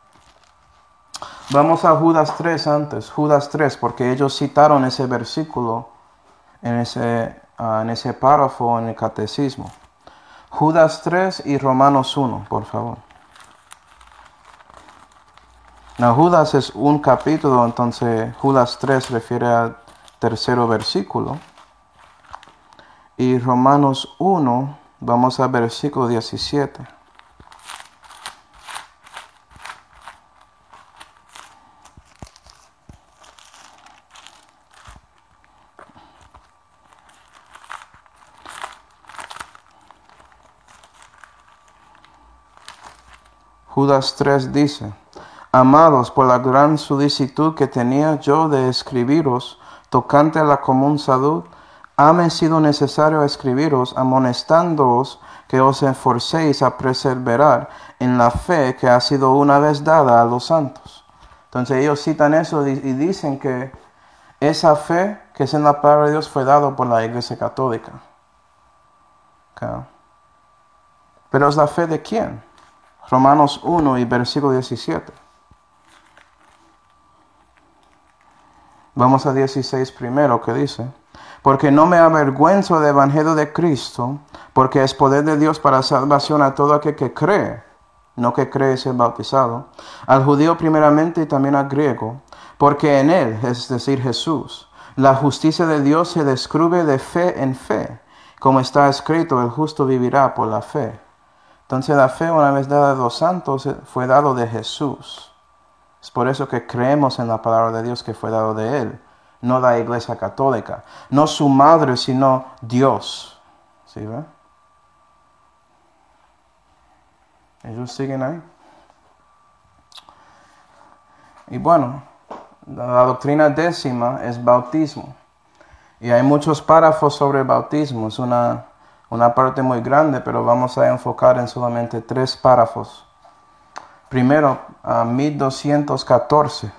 Vamos a Judas tres antes, Judas tres, porque ellos citaron ese versículo en ese, uh, en ese párrafo en el catecismo. Judas tres y Romanos uno, por favor. No, Judas es un capítulo, entonces Judas tres refiere al tercero versículo. Y Romanos uno, vamos al versículo diecisiete. Judas tres dice: Amados, por la gran solicitud que tenía yo de escribiros tocante a la común salud, hame sido necesario escribiros amonestándoos que os esforcéis a perseverar en la fe que ha sido una vez dada a los santos. Entonces ellos citan eso y dicen que esa fe que es en la palabra de Dios fue dada por la Iglesia Católica. Okay. Pero ¿es la fe de quién? Romanos uno y versículo diecisiete. Vamos a dieciséis primero, que dice: Porque no me avergüenzo del evangelio de Cristo, porque es poder de Dios para salvación a todo aquel que cree, no que cree ser bautizado, al judío primeramente y también al griego, porque en él, es decir, Jesús, la justicia de Dios se descubre de fe en fe, como está escrito: el justo vivirá por la fe. Entonces la fe, una vez dada de los santos, fue dado de Jesús. Es por eso que creemos en la palabra de Dios que fue dado de Él, no la Iglesia Católica, no su madre, sino Dios. ¿Sí ve? Ellos siguen ahí. Y bueno, la doctrina décima es bautismo. Y hay muchos párrafos sobre el bautismo. Es una, una parte muy grande, pero vamos a enfocar en solamente tres párrafos. Primero, a mil doscientos catorce.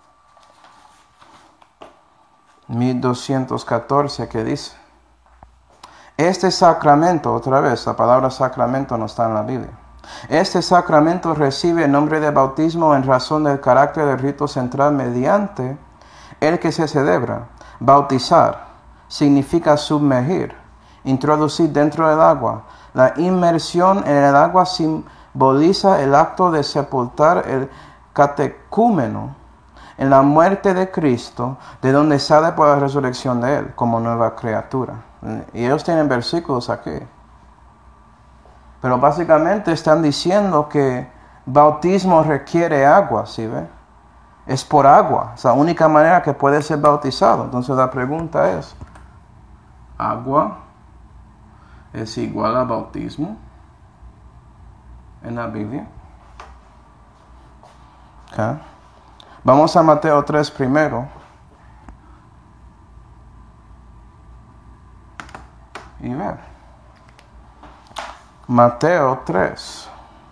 mil doscientos catorce, que dice: Este sacramento, otra vez, la palabra sacramento no está en la Biblia. Este sacramento recibe el nombre de bautismo en razón del carácter del rito central mediante el que se celebra. Bautizar significa sumergir, introducir dentro del agua. La inmersión en el agua simboliza el acto de sepultar el catecúmeno en la muerte de Cristo, de donde sale por la resurrección de Él como nueva criatura. Y ellos tienen versículos aquí. Pero básicamente están diciendo que bautismo requiere agua, ¿sí ve? Es por agua, es la única manera que puede ser bautizado. Entonces la pregunta es: ¿agua es igual a bautismo en la Biblia? Okay. Vamos a Mateo tres primero. Y ver. Mateo tres.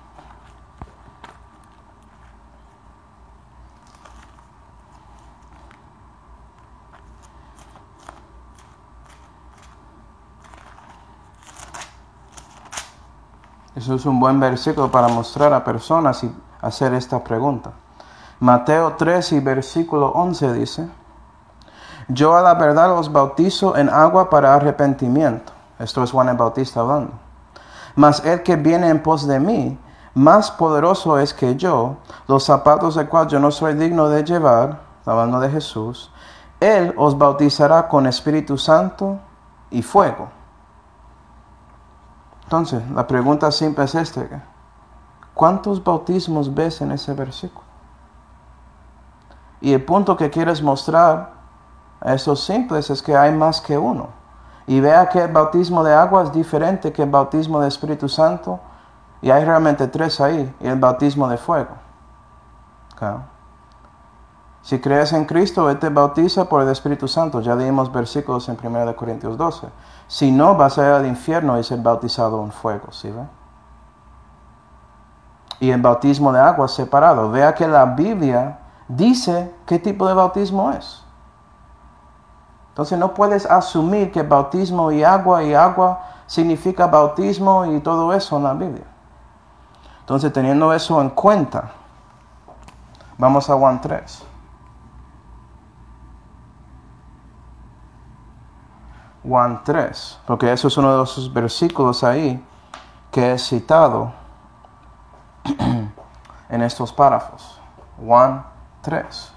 Eso es un buen versículo para mostrar a personas y hacer esta pregunta. Mateo tres y versículo once dice: Yo a la verdad os bautizo en agua para arrepentimiento. Esto es Juan el Bautista hablando. Mas el que viene en pos de mí, más poderoso es que yo, los zapatos del cual yo no soy digno de llevar, hablando de Jesús, Él os bautizará con Espíritu Santo y fuego. Entonces, la pregunta simple es esta. ¿Cuántos bautismos ves en ese versículo? Y el punto que quieres mostrar a estos simples es que hay más que uno. Y vea que el bautismo de agua es diferente que el bautismo de Espíritu Santo. Y hay realmente tres ahí. Y el bautismo de fuego. Okay. Si crees en Cristo, Él te bautiza por el Espíritu Santo. Ya leímos versículos en primera de Corintios doce. Si no, vas a ir al infierno y ser bautizado en fuego. ¿Sí ve? Y el bautismo de agua es separado. Vea que la Biblia dice qué tipo de bautismo es. Entonces no puedes asumir que bautismo y agua y agua significa bautismo y todo eso en la Biblia. Entonces teniendo eso en cuenta, vamos a Juan tres. Juan tres, porque eso es uno de los versículos ahí que es citado en estos párrafos. Juan tres.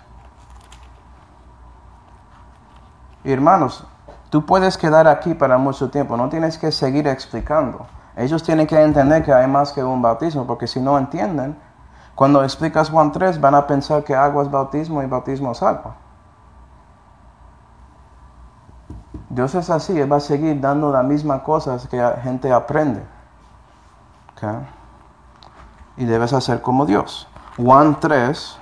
Y hermanos, tú puedes quedar aquí para mucho tiempo, no tienes que seguir explicando. Ellos tienen que entender que hay más que un bautismo, porque si no entienden, cuando explicas Juan tres van a pensar que agua es bautismo y bautismo es agua. Dios es así, Él va a seguir dando las mismas cosas que la gente aprende. ¿Okay? Y debes hacer como Dios. Juan tres,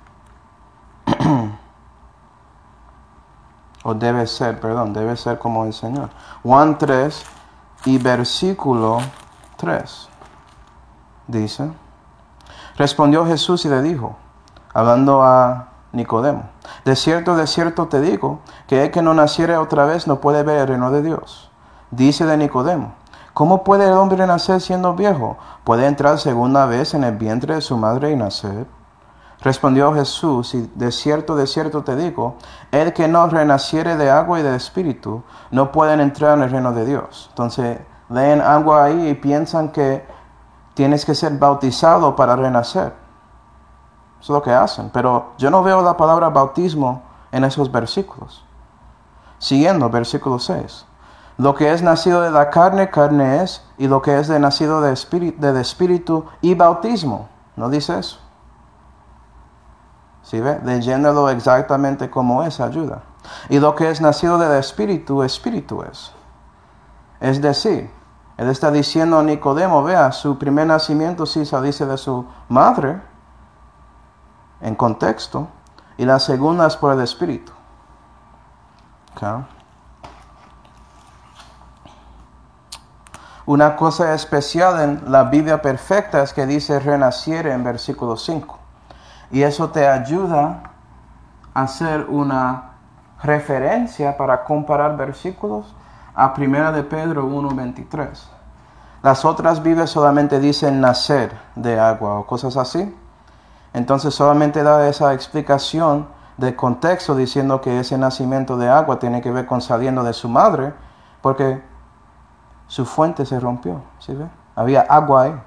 o debe ser, perdón, debe ser como el Señor. Juan tres y versículo tres. Dice, respondió Jesús y le dijo, hablando a Nicodemo, de cierto, de cierto te digo, que el que no naciere otra vez no puede ver el reino de Dios. Dice de Nicodemo, ¿cómo puede el hombre nacer siendo viejo? ¿Puede entrar segunda vez en el vientre de su madre y nacer? Respondió Jesús, y de cierto, de cierto te digo, el que no renaciere de agua y de espíritu, no pueden entrar en el reino de Dios. Entonces, leen agua ahí y piensan que tienes que ser bautizado para renacer. Eso es lo que hacen. Pero yo no veo la palabra bautismo en esos versículos. Siguiendo, versículo seis. Lo que es nacido de la carne, carne es, y lo que es de nacido de espíritu, de espíritu y bautismo. ¿No dice eso? ¿Sí ve? Leyéndolo exactamente como es, ayuda. Y lo que es nacido del espíritu, espíritu es. Es decir, Él está diciendo a Nicodemo, vea, su primer nacimiento sí se dice de su madre, en contexto, y la segunda es por el espíritu. Okay. Una cosa especial en la Biblia perfecta es que dice renaciere en versículo cinco. Y eso te ayuda a hacer una referencia para comparar versículos a primera de Pedro uno veintitrés. Las otras Biblias solamente dicen nacer de agua o cosas así. Entonces solamente da esa explicación de contexto diciendo que ese nacimiento de agua tiene que ver con saliendo de su madre, porque su fuente se rompió, ¿sí ve? Había agua ahí.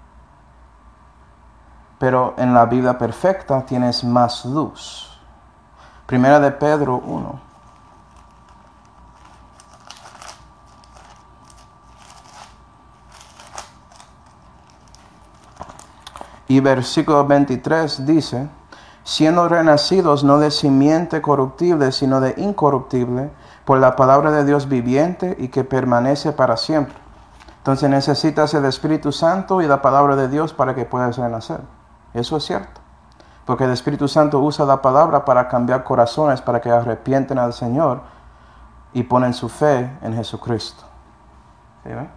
Pero en la Biblia perfecta tienes más luz. Primera de Pedro uno. Y versículo veintitrés dice, siendo renacidos no de simiente corruptible, sino de incorruptible, por la palabra de Dios viviente y que permanece para siempre. Entonces necesitas el Espíritu Santo y la palabra de Dios para que puedas renacer. Eso es cierto. Porque el Espíritu Santo usa la palabra para cambiar corazones, para que arrepienten al Señor y ponen su fe en Jesucristo. ¿Sí ven?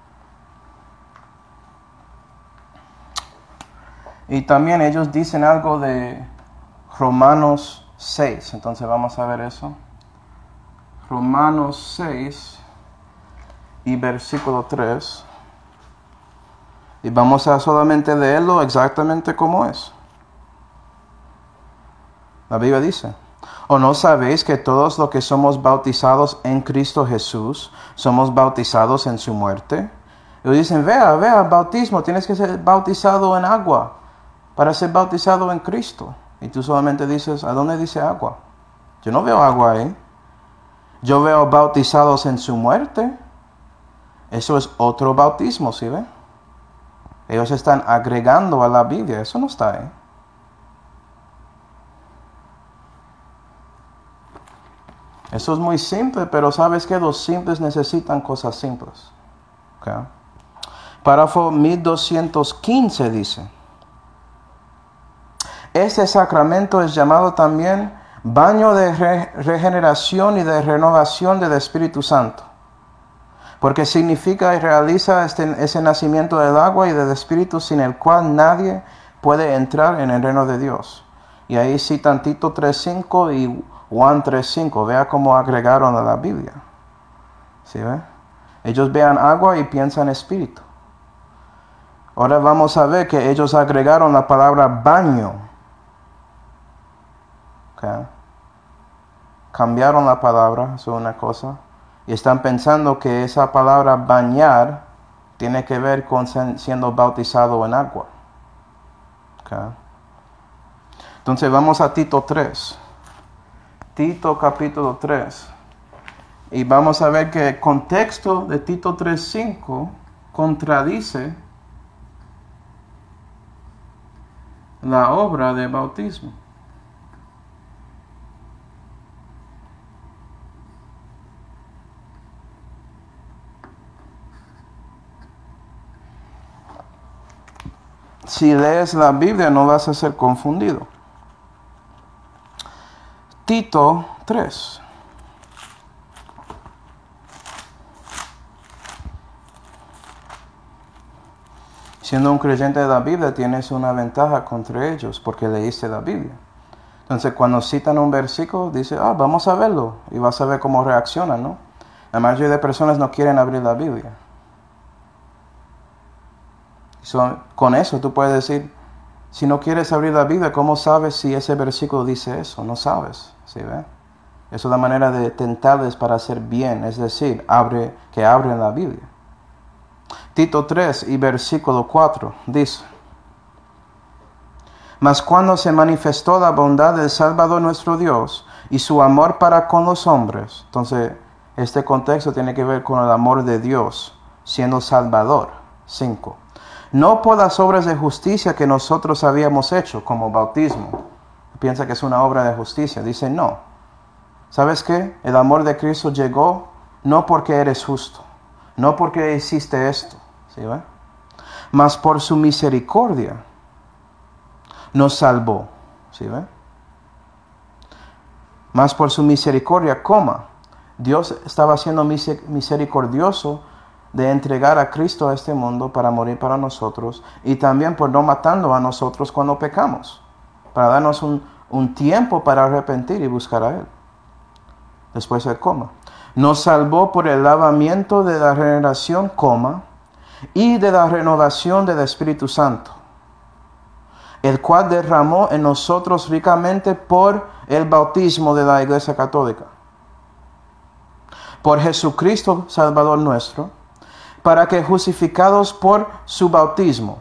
Y también ellos dicen algo de Romanos seis. Entonces vamos a ver eso. Romanos seis y versículo tres. Y vamos a solamente leerlo exactamente como es. La Biblia dice, ¿O no sabéis que todos los que somos bautizados en Cristo Jesús, somos bautizados en su muerte? Y dicen, vea, vea, bautismo, tienes que ser bautizado en agua para ser bautizado en Cristo. Y tú solamente dices, ¿a dónde dice agua? Yo no veo agua ahí. Yo veo bautizados en su muerte. Eso es otro bautismo, ¿sí ve? Ellos están agregando a la Biblia, eso no está ahí. Eso es muy simple, pero ¿sabes qué? Los simples necesitan cosas simples. Okay. Párrafo mil doscientos quince dice, este sacramento es llamado también baño de re regeneración y de renovación del Espíritu Santo, porque significa y realiza este, ese nacimiento del agua y del Espíritu sin el cual nadie puede entrar en el reino de Dios. Y ahí citan Tito tres cinco y Juan tres cinco. Vea cómo agregaron a la Biblia. ¿Sí ve? Ellos vean agua y piensan espíritu. Ahora vamos a ver que ellos agregaron la palabra baño. Okay. Cambiaron la palabra, eso es una cosa. Y están pensando que esa palabra bañar tiene que ver con siendo bautizado en agua. Okay. Entonces vamos a Tito tres. Tito capítulo tres. Y vamos a ver que el contexto de Tito tres cinco contradice la obra de bautismo. Si lees la Biblia no vas a ser confundido. Tito tres. Siendo un creyente de la Biblia tienes una ventaja contra ellos porque leíste la Biblia. Entonces cuando citan un versículo dice, ah, vamos a verlo y vas a ver cómo reaccionan, ¿no? La mayoría de personas no quieren abrir la Biblia. So, con eso tú puedes decir, si no quieres abrir la Biblia, ¿cómo sabes si ese versículo dice eso? No sabes, ¿sí ve? Eso es la manera de tentarles para hacer bien, es decir, abre, que abren la Biblia. Tito tres y versículo cuatro dice, mas cuando se manifestó la bondad del Salvador nuestro Dios y su amor para con los hombres, entonces este contexto tiene que ver con el amor de Dios siendo Salvador. cinco. No por las obras de justicia que nosotros habíamos hecho, como bautismo. Piensa que es una obra de justicia. Dice no. ¿Sabes qué? El amor de Cristo llegó no porque eres justo, no porque hiciste esto, ¿sí ve? Mas por su misericordia nos salvó, ¿sí ve? Mas por su misericordia, coma. Dios estaba siendo misericordioso de entregar a Cristo a este mundo para morir para nosotros y también por no matando a nosotros cuando pecamos, para darnos un, un tiempo para arrepentir y buscar a Él. Después el coma. Nos salvó por el lavamiento de la regeneración, coma, y de la renovación del Espíritu Santo, el cual derramó en nosotros ricamente por el bautismo de la Iglesia Católica. Por Jesucristo, Salvador nuestro, para que justificados por su bautismo,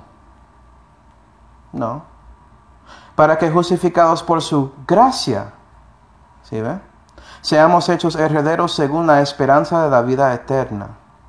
no, para que justificados por su gracia, ¿sí ve? Seamos hechos herederos según la esperanza de la vida eterna.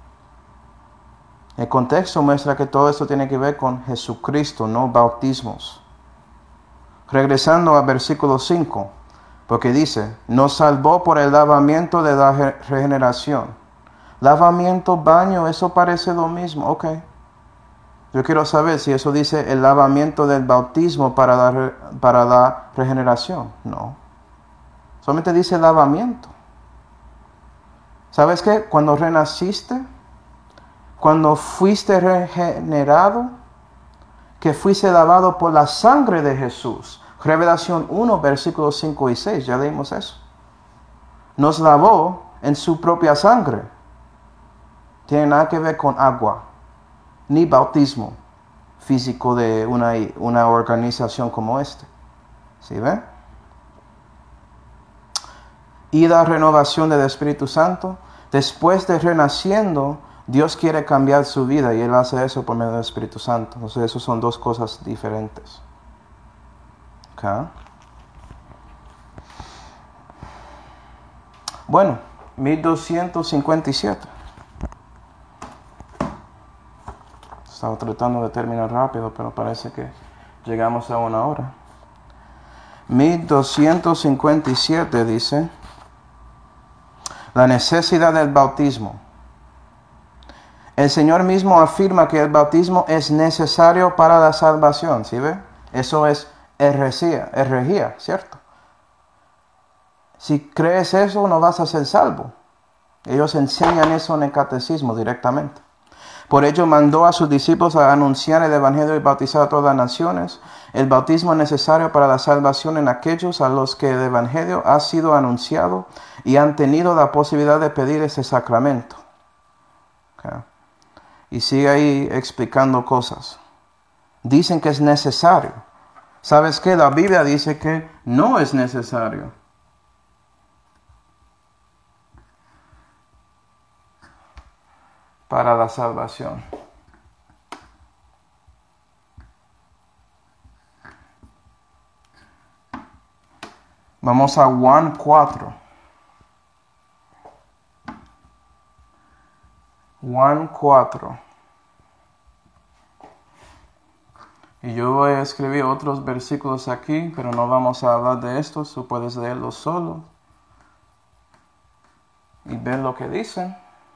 El contexto muestra que todo esto tiene que ver con Jesucristo, no bautismos. Regresando al versículo cinco, porque dice, nos salvó por el lavamiento de la regeneración. Lavamiento, baño, eso parece lo mismo, ok. Yo quiero saber si eso dice el lavamiento del bautismo para la, para la regeneración. No. Solamente dice lavamiento. ¿Sabes qué? Cuando renaciste, cuando fuiste regenerado, que fuiste lavado por la sangre de Jesús. Revelación uno, versículos cinco y seis, ya leímos eso. Nos lavó en su propia sangre. Tiene nada que ver con agua, ni bautismo físico de una, una organización como este. ¿Sí ven? y la renovación del Espíritu Santo, después de renaciendo, Dios quiere cambiar su vida y Él hace eso por medio del Espíritu Santo. Entonces, eso son dos cosas diferentes. ¿Okay? Bueno, mil doscientos cincuenta y siete. Estaba tratando de terminar rápido, pero parece que llegamos a una hora. mil doscientos cincuenta y siete dice, la necesidad del bautismo. El Señor mismo afirma que el bautismo es necesario para la salvación, ¿sí ve? Eso es herejía, herejía, ¿cierto? Si crees eso, no vas a ser salvo. Ellos enseñan eso en el catecismo directamente. Por ello mandó a sus discípulos a anunciar el Evangelio y bautizar a todas las naciones. El bautismo es necesario para la salvación en aquellos a los que el Evangelio ha sido anunciado y han tenido la posibilidad de pedir ese sacramento. Okay. Y sigue ahí explicando cosas. Dicen que es necesario. ¿Sabes qué? La Biblia dice que no es necesario. Para la salvación. Vamos a Juan cuatro. Juan cuatro. Y yo voy a escribir otros versículos aquí, pero no vamos a hablar de estos. Tú puedes leerlos solo y ver lo que dicen.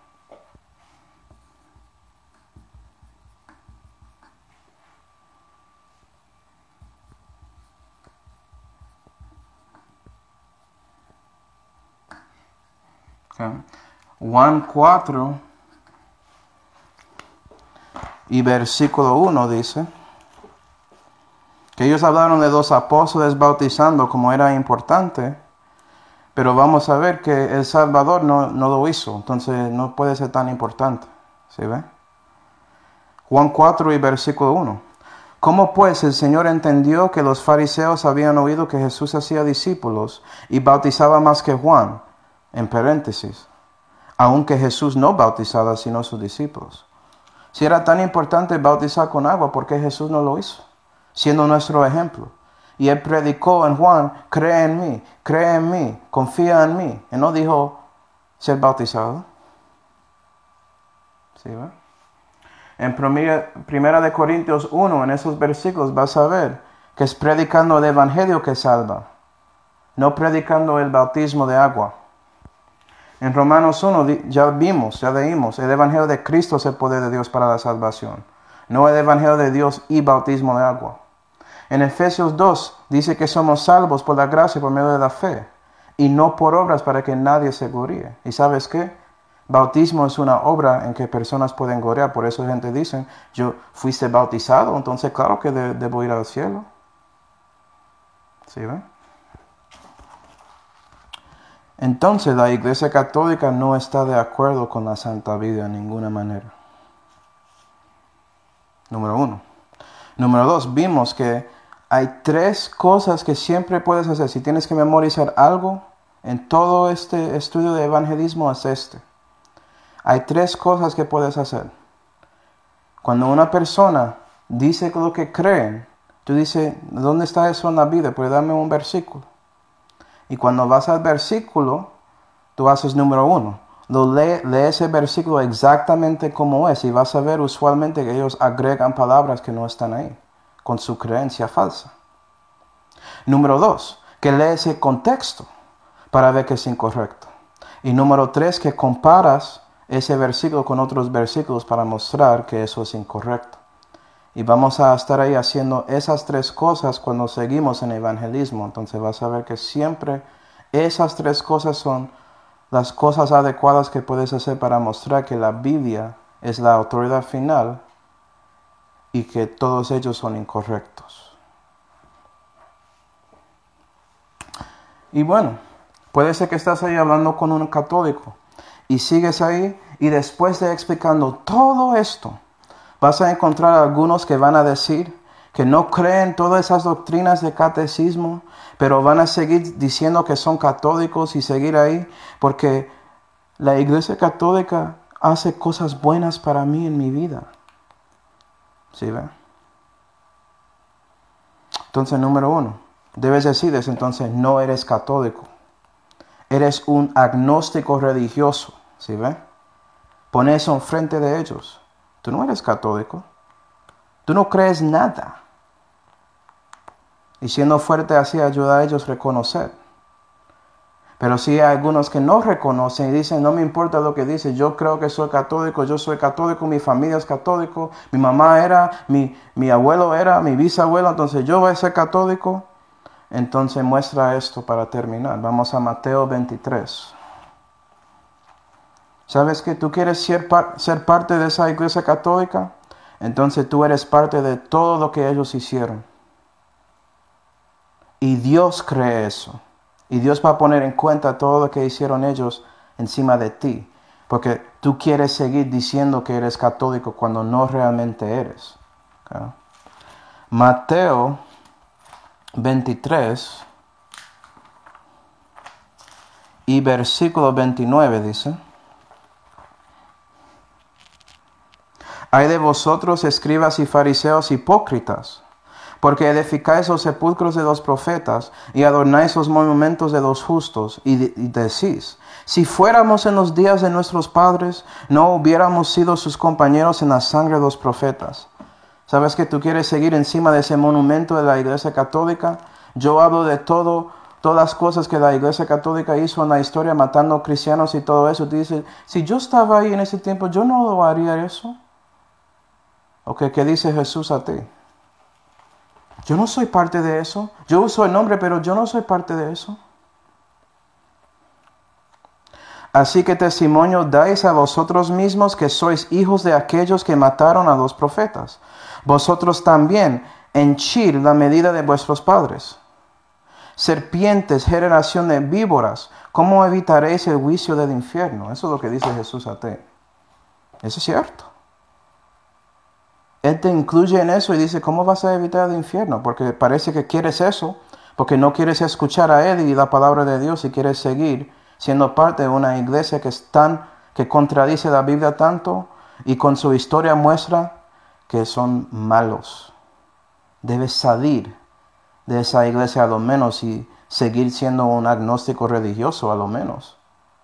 Okay. Juan cuatro y versículo uno dice que ellos hablaron de dos apóstoles bautizando como era importante, pero vamos a ver que el Salvador no, no lo hizo, entonces no puede ser tan importante. ¿Sí ve? Juan cuatro y versículo uno. ¿Cómo pues el Señor entendió que los fariseos habían oído que Jesús hacía discípulos y bautizaba más que Juan? En paréntesis, aunque Jesús no bautizaba sino sus discípulos. Si era tan importante bautizar con agua, ¿por qué Jesús no lo hizo? Siendo nuestro ejemplo. Y Él predicó en Juan, cree en mí, cree en mí, confía en mí. Él no dijo ser bautizado. ¿Sí, va? En primera, primera de Corintios uno, en esos versículos vas a ver que es predicando el Evangelio que salva, no predicando el bautismo de agua. En Romanos uno ya vimos, ya leímos, el Evangelio de Cristo es el poder de Dios para la salvación, no el Evangelio de Dios y bautismo de agua. En Efesios dos dice que somos salvos por la gracia por medio de la fe y no por obras para que nadie se gloríe. ¿Y sabes qué? Bautismo es una obra en que personas pueden gloriar, por eso gente dice, yo fuiste bautizado, entonces claro que de, debo ir al cielo. ¿Sí ven? Entonces la Iglesia Católica no está de acuerdo con la Santa Biblia de ninguna manera. Número uno. Número dos, vimos que hay tres cosas que siempre puedes hacer. Si tienes que memorizar algo en todo este estudio de evangelismo, es este. Hay tres cosas que puedes hacer. Cuando una persona dice lo que creen, tú dices, ¿dónde está eso en la Biblia? Pues dame un versículo. Y cuando vas al versículo, tú haces número uno. Lo lee, lee ese versículo exactamente como es y vas a ver usualmente que ellos agregan palabras que no están ahí, con su creencia falsa. Número dos, que lee ese contexto para ver que es incorrecto. Y número tres, que comparas ese versículo con otros versículos para mostrar que eso es incorrecto. Y vamos a estar ahí haciendo esas tres cosas cuando seguimos en evangelismo. Entonces vas a ver que siempre esas tres cosas son las cosas adecuadas que puedes hacer para mostrar que la Biblia es la autoridad final y que todos ellos son incorrectos. Y bueno, puede ser que estás ahí hablando con un católico y sigues ahí y después de explicando todo esto, vas a encontrar algunos que van a decir que no creen todas esas doctrinas de catecismo, pero van a seguir diciendo que son católicos y seguir ahí, porque la Iglesia Católica hace cosas buenas para mí en mi vida. ¿Sí ve? Entonces, número uno, debes decirles entonces, no eres católico. Eres un agnóstico religioso. ¿Sí ve? Pon eso enfrente de ellos. Tú no eres católico. Tú no crees nada. Y siendo fuerte así ayuda a ellos a reconocer. Pero sí hay algunos que no reconocen y dicen, no me importa lo que dice, yo creo que soy católico, yo soy católico, mi familia es católico, mi mamá era, mi, mi abuelo era, mi bisabuelo, entonces yo voy a ser católico. Entonces muestra esto para terminar. Vamos a Mateo veintitrés. ¿Sabes que tú quieres ser, par- ser parte de esa iglesia católica? Entonces tú eres parte de todo lo que ellos hicieron. Y Dios cree eso. Y Dios va a poner en cuenta todo lo que hicieron ellos encima de ti. Porque tú quieres seguir diciendo que eres católico cuando no realmente eres. ¿Okay? Mateo veintitrés y versículo veintinueve dice: Ay de vosotros, escribas y fariseos hipócritas, porque edificáis los sepulcros de los profetas y adornáis los monumentos de los justos, y, de- y decís, si fuéramos en los días de nuestros padres, no hubiéramos sido sus compañeros en la sangre de los profetas. ¿Sabes que tú quieres seguir encima de ese monumento de la Iglesia Católica? Yo hablo de todo, todas las cosas que la Iglesia Católica hizo en la historia, matando cristianos y todo eso. Tú dices, si yo estaba ahí en ese tiempo, yo no lo haría eso. ¿Ok? ¿Qué dice Jesús a ti? Yo no soy parte de eso. Yo uso el nombre, pero yo no soy parte de eso. Así que testimonio dais a vosotros mismos que sois hijos de aquellos que mataron a los profetas. Vosotros también henchid la medida de vuestros padres. Serpientes, generación de víboras, ¿cómo evitaréis el juicio del infierno? Eso es lo que dice Jesús a ti. Eso es cierto. Él te incluye en eso y dice, ¿cómo vas a evitar el infierno? Porque parece que quieres eso, porque no quieres escuchar a Él y la palabra de Dios y quieres seguir siendo parte de una iglesia que es tan, que contradice la Biblia tanto y con su historia muestra que son malos. Debes salir de esa iglesia a lo menos y seguir siendo un agnóstico religioso a lo menos.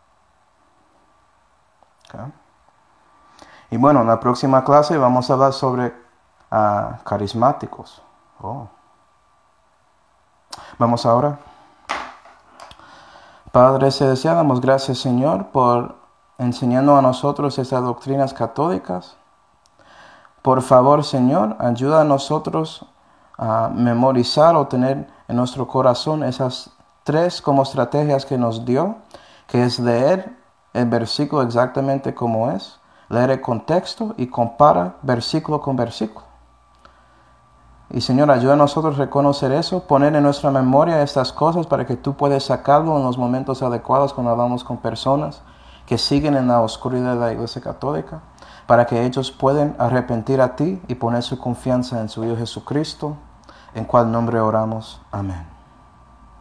¿Okay? Y bueno, en la próxima clase vamos a hablar sobre uh, carismáticos. Oh. Vamos ahora. Padre Celestial, damos gracias, Señor, por enseñando a nosotros estas doctrinas católicas. Por favor, Señor, ayuda a nosotros a memorizar o tener en nuestro corazón esas tres como estrategias que nos dio, que es leer el versículo exactamente como es, leer el contexto y compara versículo con versículo. Y Señor, ayuda a nosotros a reconocer eso, poner en nuestra memoria estas cosas para que tú puedas sacarlo en los momentos adecuados cuando hablamos con personas que siguen en la oscuridad de la Iglesia Católica, para que ellos puedan arrepentir a ti y poner su confianza en su Hijo Jesucristo, en cual nombre oramos. Amén.